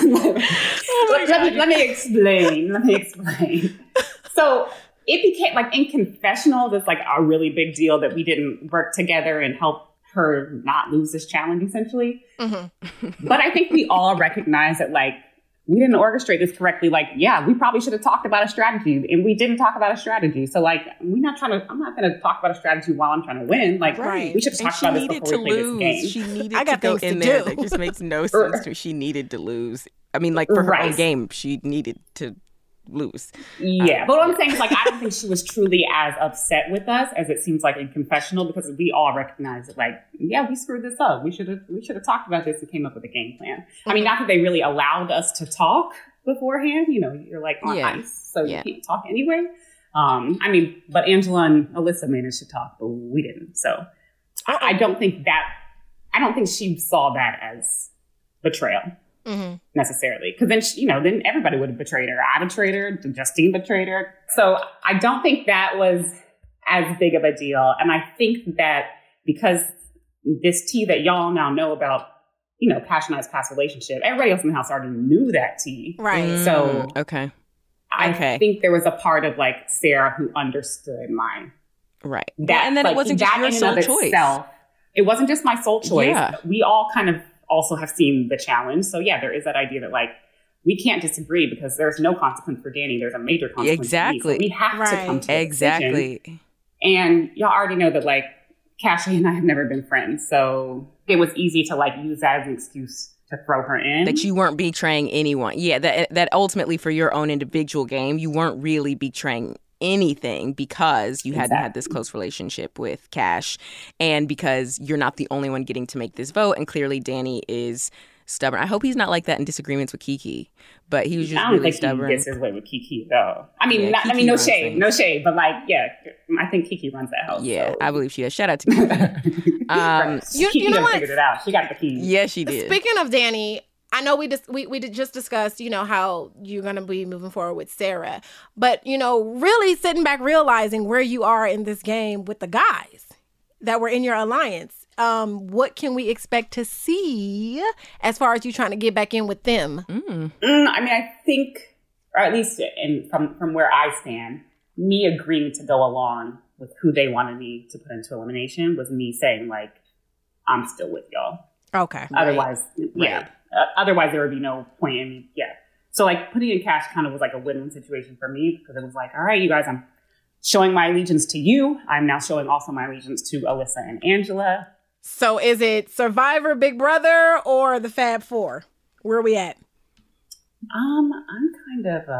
let, let me, let me explain. Let me explain. So it became, like, in confessional, it's like a really big deal that we didn't work together and help her not lose this challenge, essentially. Mm-hmm. But I think we all recognize that, like, we didn't orchestrate this correctly. Like, yeah, we probably should have talked about a strategy, and we didn't talk about a strategy. So, like, we're not trying to, I'm not going to talk about a strategy while I'm trying to win. Like, Right. we should have And talked she about this needed before to we played lose. this She game. needed I to got go things to in there. do. That just makes no sense to me. She needed to lose. I mean, like, for her own Right. game, she needed to lose. Yeah, but what I'm saying is, like, I don't think she was truly as upset with us as it seems like in confessional, because we all recognize that, like, yeah, we screwed this up. We should have we should have talked about this and came up with a game plan. I mean, not that they really allowed us to talk beforehand. You know, you're like on Yeah. ice, so Yeah. you can't talk anyway. Um, I mean, but Angela and Alyssa managed to talk, but we didn't. So I, I don't think that I don't think she saw that as betrayal. Mm-hmm. Necessarily, because then she, you know, then everybody would have betrayed her. I betrayed her. Justine betrayed her. So I don't think that was as big of a deal. And I think that because this tea that y'all now know about, you know, Passionized past relationship, everybody else in the house already knew that tea. Right. So Mm, okay. I Okay. think there was a part of, like, Sarah who understood my Right. that, Well, and then like, it wasn't just that your in and sole of choice. itself. It wasn't just my sole choice. Yeah. We all kind of also have seen the challenge. So yeah, there is that idea that, like, we can't disagree because there's no consequence for Danny. There's a major consequence. Exactly. For me. So we have Right. to come to a Exactly. decision. And y'all already know that, like, Cassie and I have never been friends. So it was easy to, like, use that as an excuse to throw her in. That you weren't betraying anyone. Yeah, that that ultimately for your own individual game, you weren't really betraying anything because you hadn't had this close relationship with Cash, and because you're not the only one getting to make this vote, and clearly Danny is stubborn. I hope he's not like that in disagreements with Kiki, but he was just I don't really think stubborn. he gets his way with Kiki, though. I mean, Yeah, not, I Kiki mean, no runs shade, things. no shade, but, like, yeah, I think Kiki runs that house. Yeah, so. I believe she does. Shout out to Kiki. um, Right. You- Kiki you know done what? figured it out. She got the keys. yeah, she did. Speaking of Danny, I know we just we, we did just discussed, you know, how you're going to be moving forward with Sarah. But, you know, really sitting back realizing where you are in this game with the guys that were in your alliance. Um, what can we expect to see as far as you trying to get back in with them? Mm. Mm, I mean, I think, or at least in, from, from where I stand, me agreeing to go along with who they wanted me to put into elimination was me saying, like, I'm still with y'all. Okay. Otherwise, yeah. Uh, otherwise, there would be no point in me. Yeah. So, like, putting in Cash kind of was like a win-win situation for me because it was like, all right, you guys, I'm showing my allegiance to you. I'm now showing also my allegiance to Alyssa and Angela. So is it Survivor, Big Brother, or the Fab Four? Where are we at? Um, I'm kind of,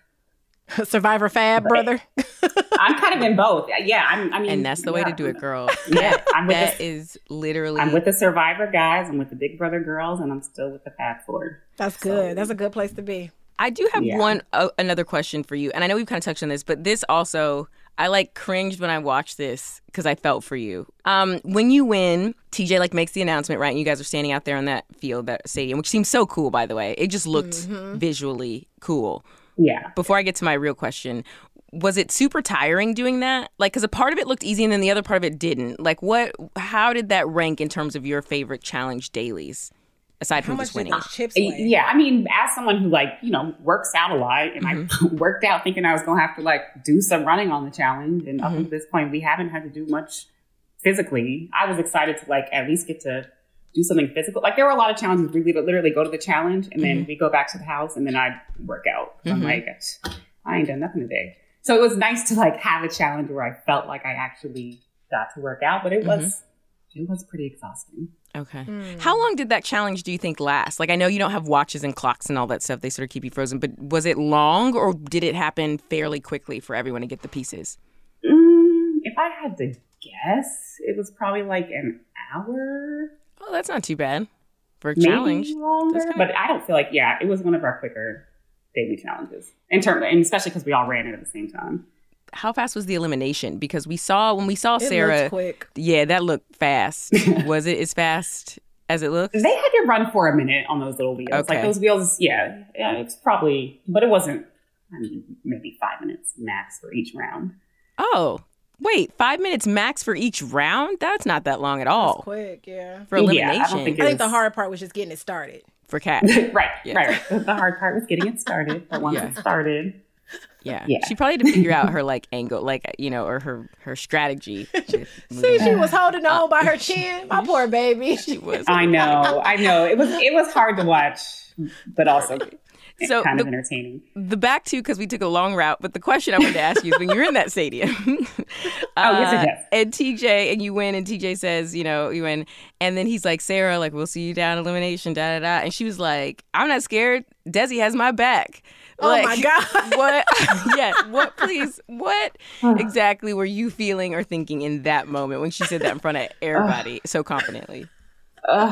uh, Survivor Fab, Right. brother? I'm kind of in both. Yeah. I'm, I mean, And that's the way yeah. to do it, girl. Yeah, That, I'm with that the- is literally... I'm with the Survivor guys. I'm with the Big Brother girls, and I'm still with the Fab Four. That's good. That's a good place to be. I do have Yeah. one uh, another question for you, and I know we've kind of touched on this, but this also I like cringed when I watched this because I felt for you. Um, when you win, T J like makes the announcement, right? And you guys are standing out there on that field, that stadium, which seems so cool, by the way. It just looked Mm-hmm. visually cool. Yeah. Before I get to my real question, was it super tiring doing that? Like, because a part of it looked easy, and then the other part of it didn't. Like, what? How did that rank in terms of your favorite challenge dailies? aside How from much just did winning? those chips weigh? Yeah, I mean, as someone who like, you know, works out a lot, and Mm-hmm. I worked out thinking I was going to have to like do some running on the challenge. And Mm-hmm. up to this point, we haven't had to do much physically. I was excited to like at least get to do something physical. Like there were a lot of challenges where we would literally go to the challenge and then Mm-hmm. we go back to the house and then I'd work out. I'm Mm-hmm. like, I ain't done nothing today. So it was nice to like have a challenge where I felt like I actually got to work out, but it was, Mm-hmm. it was pretty exhausting. Okay. Mm. How long did that challenge, do you think, last? Like, I know you don't have watches and clocks and all that stuff. They sort of keep you frozen. But was it long or did it happen fairly quickly for everyone to get the pieces? Mm, if I had to guess, it was probably like an hour. Oh, that's not too bad for a Maybe challenge. longer, That's kinda- but I don't feel like, yeah, it was one of our quicker daily challenges. In terms, and especially because we all ran it at the same time. How fast was the elimination? Because we saw, when we saw It Sarah, looks quick. yeah, that looked fast. Was it as fast as it looks? They had to run for a minute on those little wheels. Okay. Like those wheels, yeah, yeah, it's probably, but it wasn't, I mean, maybe five minutes max for each round. Oh, wait, five minutes max for each round? That's not that long at all. That's quick, yeah. For Yeah, I elimination. don't think I it think the was- hard part was just getting it started. For Kat. right, Yeah. right, right. The hard part was getting it started, but once Yeah. it started, Yeah. Yeah. She probably had to figure out her like angle, like, you know, or her her strategy. with See, moving she on. was holding on by her chin. My poor baby. She was. I know, I know. It was it was hard to watch, but also So kind the- of entertaining. The back two, because we took a long route, but the question I wanted to ask you is when you're in that stadium. Oh, yes, uh, yes. And T J, and you win, and T J says, you know, you win. And then he's like, Sarah, like, we'll see you down elimination, da da da. And she was like, I'm not scared. Desi has my back. Oh, Like, my God. What? Yeah. What, please? What exactly were you feeling or thinking in that moment when she said that in front of everybody so confidently? Uh,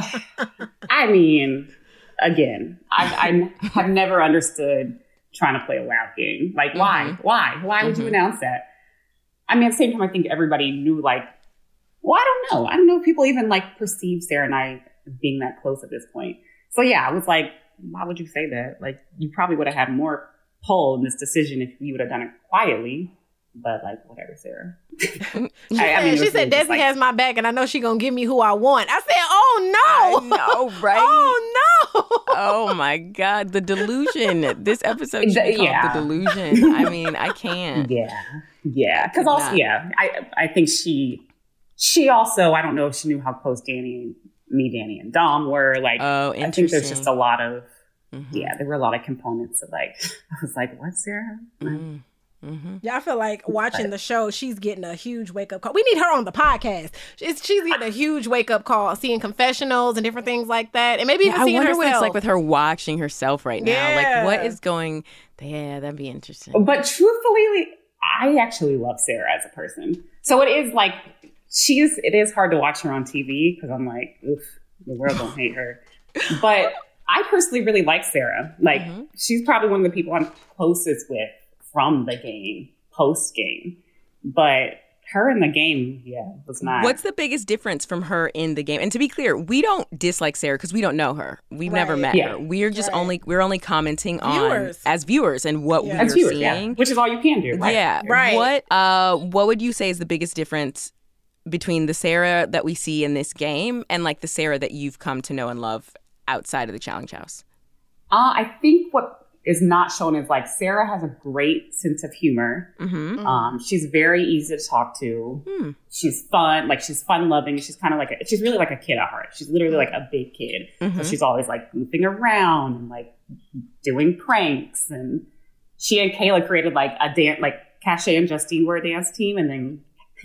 I mean, again, I, I have never understood trying to play a loud game. Like, why? Mhm. Why? Why would you Mhm. announce that? I mean, at the same time, I think everybody knew, like, well, I don't know. I don't know if people even, like, perceive Sarah and I being that close at this point. So, yeah, I was like, why would you say that? Like, you probably would have had more pull in this decision if you would have done it quietly. But, like, whatever, Sarah. She I- I mean, said, it she was said really just Desi like- has my back, and I know she gonna give me who I want. I said, oh no, I know, right? oh no. Oh my God, the delusion. This episode should be called Yeah. The Delusion. I mean, I can't. Yeah, yeah. Because could also, not. yeah, I I think she she also, I don't know if she knew how close Danny, me, Danny, and Dom were. Like, Oh, I think there's interesting. just a lot of Mhm. yeah, there were a lot of components of like I was like, what, Sarah? Mm. Mhm. Yeah, I feel like watching the show, she's getting a huge wake up call. We need her on the podcast. She's, she's getting a huge wake up call, seeing confessionals and different things like that, and maybe even I seeing wonder herself. what it's like with her watching herself right now. Like, what Yeah. is going? Yeah, that'd be interesting. But truthfully, I actually love Sarah as a person. So it is like she's. It is hard to watch her on T V because I'm like, oof, the world don't hate her. But I personally really like Sarah. Like, Mm-hmm. she's probably one of the people I'm closest with from the game, post game. But her in the game, yeah, was not. What's the biggest difference from her in the game? And to be clear, we don't dislike Sarah because we don't know her. We've never Right. met Yeah. her. We're just Right. only we're only commenting on Viewers. as viewers and what Yeah. we're As viewers, yeah. seeing. Which is all you can do, right? Yeah. Right. What uh what would you say is the biggest difference between the Sarah that we see in this game and like the Sarah that you've come to know and love outside of the Challenge House? Uh, I think what is not shown is like Sarah has a great sense of humor. Mm-hmm. Um, she's very easy to talk to. Hmm. She's fun, like she's fun loving. She's kind of like a, she's really like a kid at heart. She's literally like a big kid. Mm-hmm. So she's always like goofing around and like doing pranks. And she and Kayla created like a dance, like Cache and Justine were a dance team, and then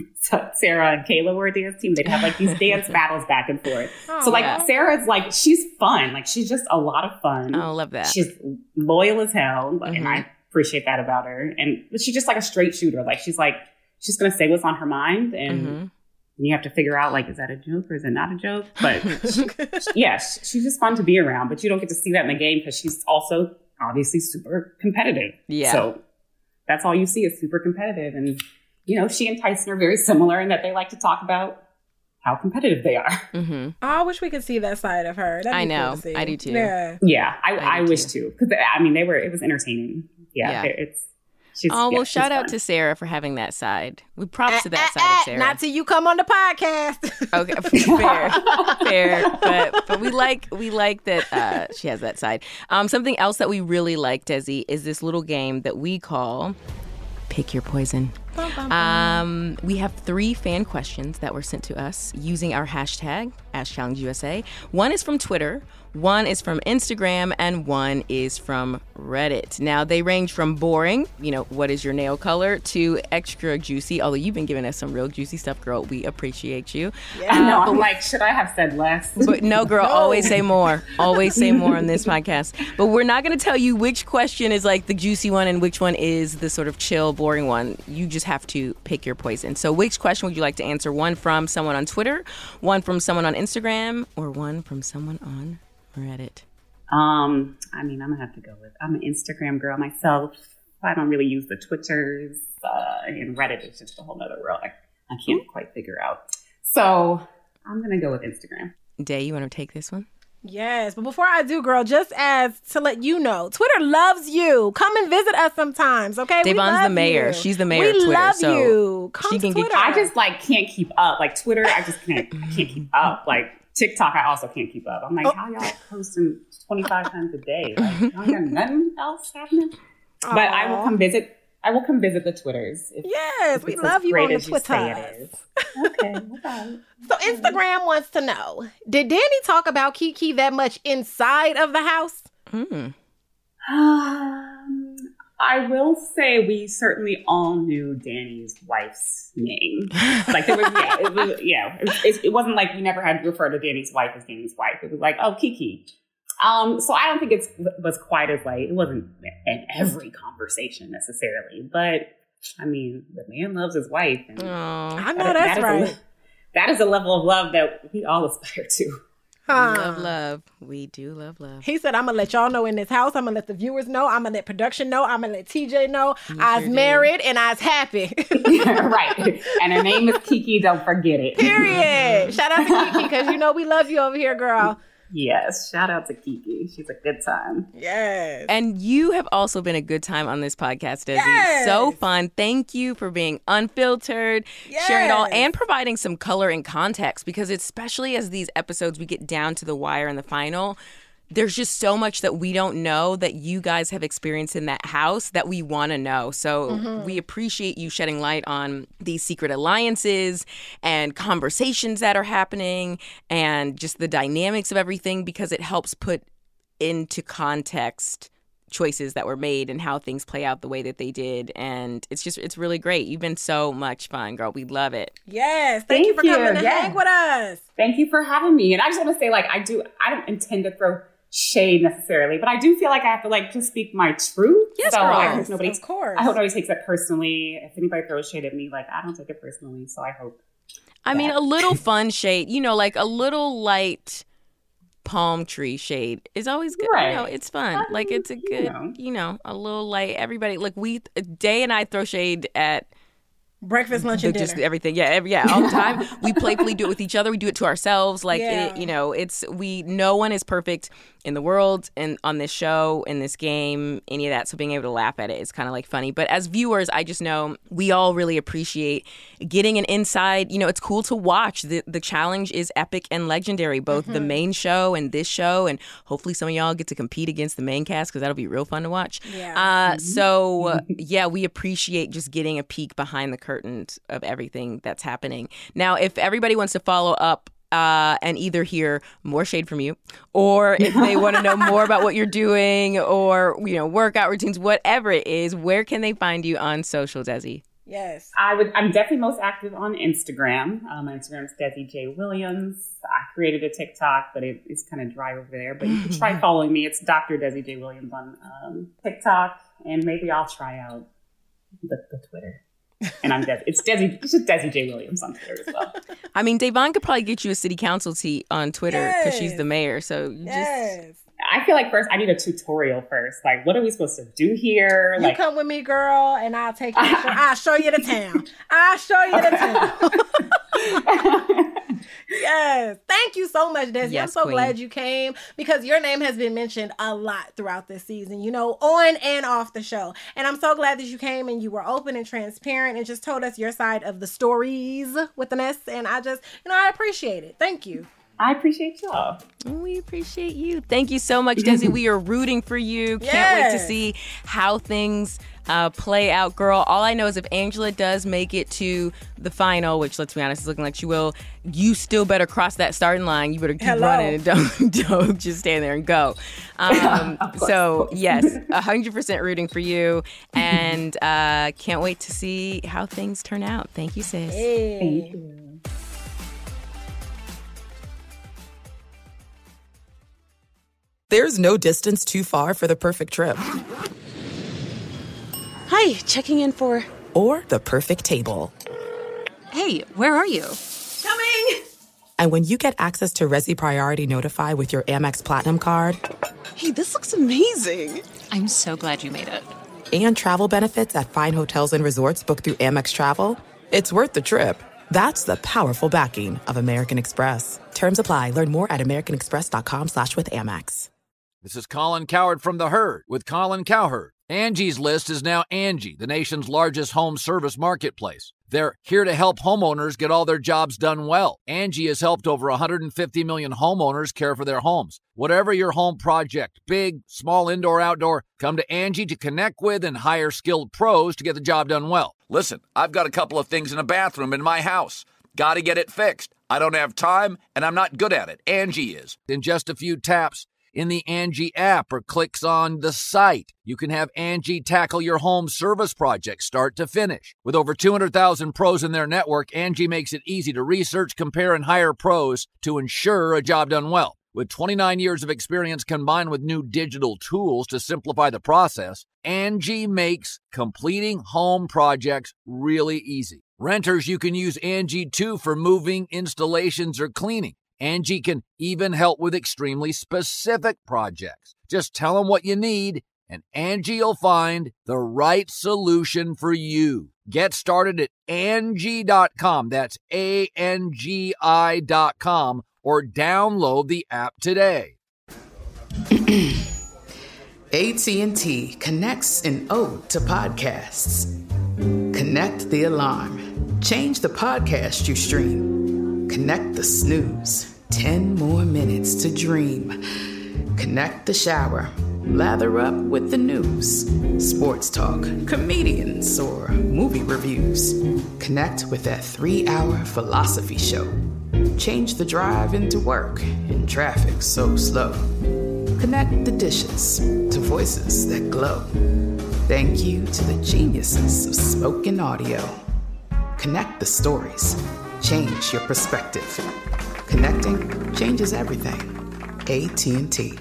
Sarah and Kayla were a dance team. They'd have like these dance battles back and forth. Oh, so like yeah. Sarah's like she's fun. Like she's just a lot of fun. Oh, I love that. She's loyal as hell, like, and Mhm. I appreciate that about her. And but she's just like a straight shooter. Like she's like she's gonna say what's on her mind, and Mhm. you have to figure out like is that a joke or is it not a joke? But she, yeah, she- she's just fun to be around. But you don't get to see that in the game because she's also obviously super competitive. Yeah. So that's all you see is super competitive. And you know, she and Tyson are very similar in that they like to talk about how competitive they are. Mm-hmm. I wish we could see that side of her. That'd I be cool know. to see. I do too. Yeah. Yeah, I, I I, do wish too. too. Because I mean, they were. It was entertaining. Yeah, Yeah. it- it's She's, oh, yeah, well, shout out fun. to Sarah for having that side. We props to that uh, side uh, of Sarah. Not till you come on the podcast. Okay, fair, fair, but but we like we like that uh, she has that side. Um, something else that we really like, Desi, is this little game that we call Pick Your Poison. Bum, bum, bum. Um, we have three fan questions that were sent to us using our hashtag Ask Challenge U S A. One is from Twitter, one is from Instagram, and one is from Reddit. Now, they range from boring, you know, what is your nail color, to extra juicy, although you've been giving us some real juicy stuff, girl. We appreciate you. Yeah, I know. I'm like, should I have said less? But no, girl, no. always say more. Always say more on this podcast. But we're not going to tell you which question is like the juicy one and which one is the sort of chill, boring one. You just have to pick your poison. So which question would you like to answer? One from someone on Twitter, one from someone on Instagram, or one from someone on Reddit? Um, I mean, I'm gonna have to go with, I'm an Instagram girl myself. I don't really use the Twitters, uh, and Reddit is just a whole nother world. I, I can't mm-hmm. quite figure out. So I'm gonna go with Instagram. Day, you want to take this one? Yes, but before I do, girl, just as to let you know, Twitter loves you. Come and visit us sometimes, okay? Devon's the mayor. You. She's the mayor we of Twitter. We love so you. Come she can to Twitter. Get, I just like can't keep up. Like Twitter, I just can't can't keep up. Like TikTok, I also can't keep up. I'm like, oh. how y'all posting twenty-five times a day? Like, y'all got nothing else happening? Aww. But I will come visit. I will come visit the Twitters. If, yes, if we love you on the Twitter. Okay, okay. So Instagram wants to know, did Danny talk about Kiki that much inside of the house? Mm. Um, I will say we certainly all knew Danny's wife's name. Like there was, yeah, it was, yeah. It, it, it wasn't like we never had to refer to Danny's wife as Danny's wife. It was like, oh, Kiki. Um, so I don't think it was quite as like, it wasn't in every conversation necessarily, but I mean, the man loves his wife. And I know that's that right. A, that is a level of love that we all aspire to. Huh. We love love. We do love love. He said, I'm going to let y'all know in this house. I'm going to let the viewers know. I'm going to let production know. I'm going to let T J know. You I was sure married did. And I was happy. Yeah, right. And her name is Kiki. Don't forget it. Period. Shout out to Kiki because you know we love you over here, girl. Yes, shout out to Kiki. She's a good time. Yes. And you have also been a good time on this podcast, Desi. Yes. So fun. Thank you for being unfiltered, yes. sharing it all, and providing some color and context, because especially as these episodes, we get down to the wire in the final, there's just so much that we don't know that you guys have experienced in that house that we want to know. So mm-hmm. we appreciate you shedding light on these secret alliances and conversations that are happening and just the dynamics of everything, because it helps put into context choices that were made and how things play out the way that they did. And it's just, it's really great. You've been so much fun, girl. We love it. Yes. Thank, Thank you for you. coming to yeah. hang with us. Thank you for having me. And I just want to say, like, I do, I don't intend to throw shade necessarily, but I do feel like I have to like just speak my truth. Yes, so of I course. hope nobody, of course. I hope nobody takes it personally. If anybody throws shade at me, like I don't take it personally. So I hope. I that. mean, a little fun shade, you know, like a little light palm tree shade is always good. Right. You know, it's fun. Um, like it's a good, you know. you know, a little light. Everybody, like we, Day and I throw shade at. Breakfast, lunch, and dinner. Just everything. Yeah, every, yeah, all the time. We playfully do it with each other. We do it to ourselves. Like, yeah. it, you know, it's, we, no one is perfect in the world and on this show, in this game, any of that. So being able to laugh at it is kind of like funny. But as viewers, I just know we all really appreciate getting an inside, you know, it's cool to watch. The the challenge is epic and legendary, both mm-hmm. the main show and this show. And hopefully some of y'all get to compete against the main cast because that'll be real fun to watch. Yeah. Uh, mm-hmm. So, uh, yeah, we appreciate just getting a peek behind the curtains of everything that's happening. Now, if everybody wants to follow up Uh, and either hear more shade from you, or if they want to know more about what you're doing, or, you know, workout routines, whatever it is, where can they find you on social, Desi? Yes. I would, I'm definitely most active on Instagram. Um, my Instagram is Desi J. Williams. I created a TikTok, but it, it's kind of dry over there. But you can try following me. It's Doctor Desi J. Williams on um, TikTok. And maybe I'll try out the, the Twitter. And I'm Desi. It's Desi. It's just Desi J. Williams on Twitter as well. I mean, Devon could probably get you a city council seat on Twitter because yes. she's the mayor. So you yes. just. I feel like first I need a tutorial first. Like, what are we supposed to do here? You like, come with me, girl, and I'll take you. I'll show you the town. I'll show you the town. Yes. Thank you so much, Desi. Yes, I'm so queen. glad you came because your name has been mentioned a lot throughout this season, you know, on and off the show. And I'm so glad that you came and you were open and transparent and just told us your side of the stories with an S. And I just, you know, I appreciate it. Thank you. I appreciate y'all. We appreciate you. Thank you so much, Desi. We are rooting for you. Can't Yes. wait to see how things uh, play out, girl. All I know is if Angela does make it to the final, which, let's be honest, is looking like she will, you still better cross that starting line. You better keep Hello. running and don't, don't just stand there and go. Um, so, yes, one hundred percent rooting for you. And uh, can't wait to see how things turn out. Thank you, sis. Hey. Thank you. There's no distance too far for the perfect trip. Hi, checking in for... Or the perfect table. Hey, where are you? Coming. And when you get access to Resi Priority Notify with your Amex Platinum card... Hey, this looks amazing. I'm so glad you made it. And travel benefits at fine hotels and resorts booked through Amex Travel, it's worth the trip. That's the powerful backing of American Express. Terms apply. Learn more at americanexpress.com slash with Amex. This is Colin Cowherd from The Herd with Colin Cowherd. Angie's List is now Angie, the nation's largest home service marketplace. They're here to help homeowners get all their jobs done well. Angie has helped over one hundred fifty million homeowners care for their homes. Whatever your home project, big, small, indoor, outdoor, come to Angie to connect with and hire skilled pros to get the job done well. Listen, I've got a couple of things in a bathroom in my house. Got to get it fixed. I don't have time, and I'm not good at it. Angie is. In just a few taps, in the Angie app or clicks on the site, you can have Angie tackle your home service project start to finish. With over two hundred thousand pros in their network, Angie makes it easy to research, compare, and hire pros to ensure a job done well. With twenty-nine years of experience combined with new digital tools to simplify the process, Angie makes completing home projects really easy. Renters, you can use Angie too for moving, installations, or cleaning. Angie can even help with extremely specific projects. Just tell them what you need, and Angie will find the right solution for you. Get started at Angie dot com. That's A N G I dot com, or download the app today. A T and T connects an ode to podcasts. Connect the alarm. Change the podcast you stream. Connect the snooze. Ten more minutes to dream. Connect the shower. Lather up with the news. Sports talk, comedians, or movie reviews. Connect with that three-hour philosophy show. Change the drive into work in traffic so slow. Connect the dishes to voices that glow. Thank you to the geniuses of spoken audio. Connect the stories. Change your perspective. Connecting changes everything. A T and T.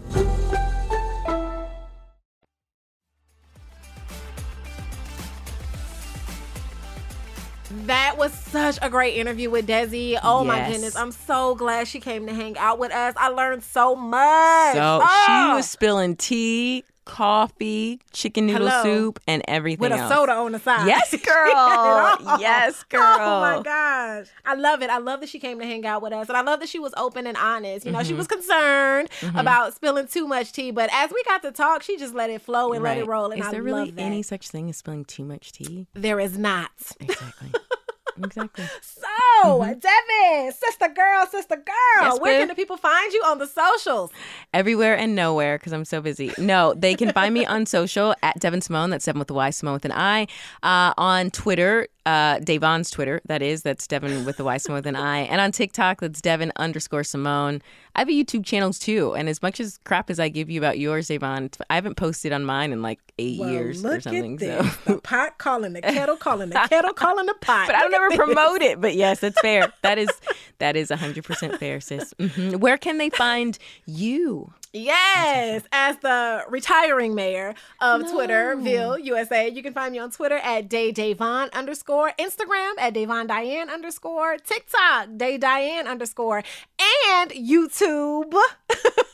That was such a great interview with Desi. Oh my Yes. goodness. I'm so glad she came to hang out with us. I learned so much. So Oh. she was spilling tea, coffee, chicken noodle Hello. soup, and everything with a else. soda on the side. Yes, She girl. had it all. Yes, girl. Oh my gosh. I love it. I love that she came to hang out with us. And I love that she was open and honest. You know, Mm-hmm. she was concerned about spilling too much tea. But as we got to talk, she just let it flow and let it Right. roll. And Is I there really love that. any such thing as spilling too much tea? There is not. Exactly. Exactly. So, Devin, sister girl, sister girl, Yes, where boo. can the people find you on the socials? Everywhere and nowhere because I'm so busy. No, they can find me on social at Devin Simone. That's Devin with a Y, Simone with an I. Uh, on Twitter, uh, Davon's Twitter, that is. That's Devin with the Y, Simone with an I. And on TikTok, that's Devin underscore Simone. I have a YouTube channel too. And as much as crap as I give you about yours, Davon, I haven't posted on mine in like eight Well, years look or something. at this. So. The pot calling the kettle, calling the kettle, calling the pot. But I don't Look ever at this. promote it. But yes, that's fair. That is that is one hundred percent fair, sis. hmm Where can they find you? Yes, as the retiring mayor of Twitterville, U S A, you can find me on Twitter at DayDavon underscore, Instagram at Davon Diane underscore, TikTok, Day Diane underscore, and YouTube at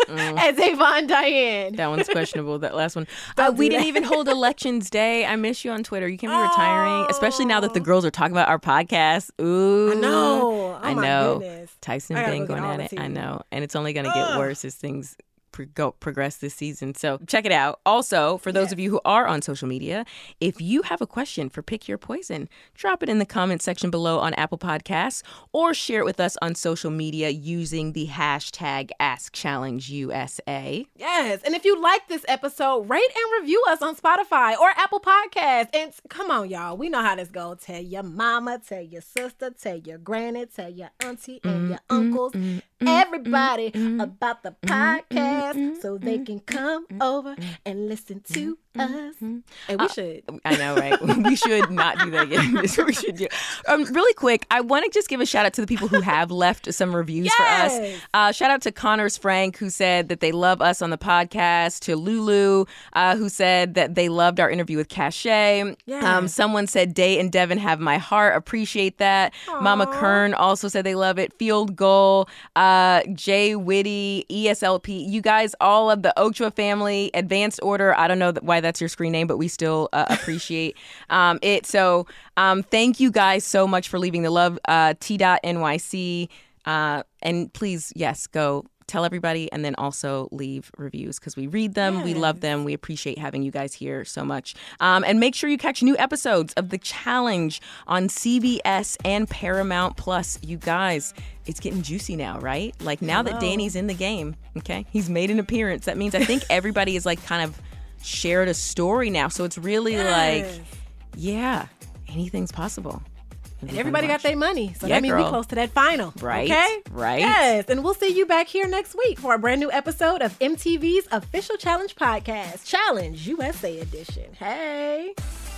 at Zayvon Diane. That one's questionable, that last one. Don't Uh, do we that. didn't even hold Elections Day. I miss you on Twitter. You can't be retiring, especially now that the girls are talking about our podcast. Ooh. I know. Oh, I my know. goodness. Tyson I and gotta Ben go get going all at the it. I tea. know. And it's only going to get Ugh. worse as things pro- go, progress this season. So check it out. Also, for those Yes. of you who are on social media, if you have a question for Pick Your Poison, drop it in the comment section below on Apple Podcasts or share it with us on social media using the hashtag AskChallengeUSA. Yes. And if you like this episode, rate and review us on Spotify or Apple Podcasts. And come on, y'all. We know how this goes. Tell your mama, tell your sister, tell your granny, tell your auntie and your uncles, everybody about the podcast so they can come over and listen to us. And we should. I know, right? We should not do that again. This is what we should do. Um, really quick, I want to just give a shout out to the people who have left some reviews Yes. for us. Uh, shout out to Connors Frank, who said that they love us on the podcast. To Lulu, uh, who said that they loved our interview with Cachet. Yes. Um, someone said Day and Devin have my heart. Appreciate that. Mama Kern also said they love it. Field Goal, uh, Jay Whitty, E S L P. You guys, all of the Ochoa family, Advanced Order. I don't know why that's your screen name, but we still uh, appreciate um, it. So um, thank you guys so much for leaving the love. Uh, T N Y C. Uh, and please, yes, go tell everybody and then also leave reviews because we read them. Yes. We love them. We appreciate having you guys here so much. Um, and make sure you catch new episodes of The Challenge on C B S and Paramount Plus. You guys, it's getting juicy now, right? Like now that Danny's in the game, okay, he's made an appearance. That means I think everybody is like kind of shared a story now. So it's really Yes. like, yeah, anything's possible. And everybody got their money. So Yeah, that means we girl. close to that final. Right, Okay? right. Yes. And we'll see you back here next week for a brand new episode of M T V's official Challenge podcast, Challenge U S A Edition. Hey.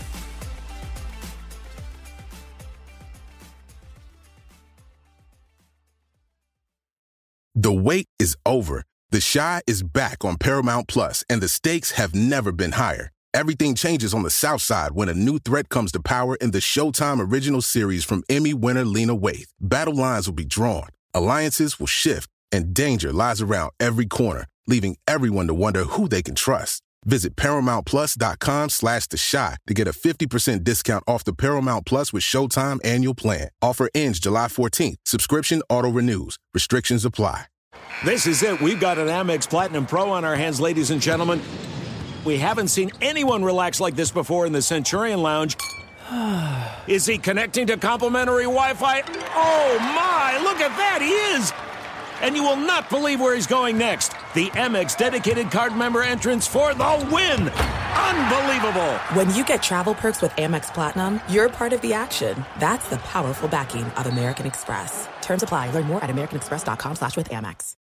The wait is over. The Chi is back on Paramount Plus, and the stakes have never been higher. Everything changes on the South Side when a new threat comes to power in the Showtime original series from Emmy winner Lena Waithe. Battle lines will be drawn, alliances will shift, and danger lies around every corner, leaving everyone to wonder who they can trust. Visit ParamountPlus.com slash The Chi to get a fifty percent discount off the Paramount Plus with Showtime annual plan. Offer ends July fourteenth. Subscription auto-renews. Restrictions apply. This is it. We've got an Amex Platinum Pro on our hands, ladies and gentlemen. We haven't seen anyone relax like this before in the Centurion Lounge. Is he connecting to complimentary Wi-Fi? Oh, my. Look at that. He is. And you will not believe where he's going next. The Amex dedicated card member entrance for the win. Unbelievable. When you get travel perks with Amex Platinum, you're part of the action. That's the powerful backing of American Express. Terms apply. Learn more at americanexpress.com slash with Amex.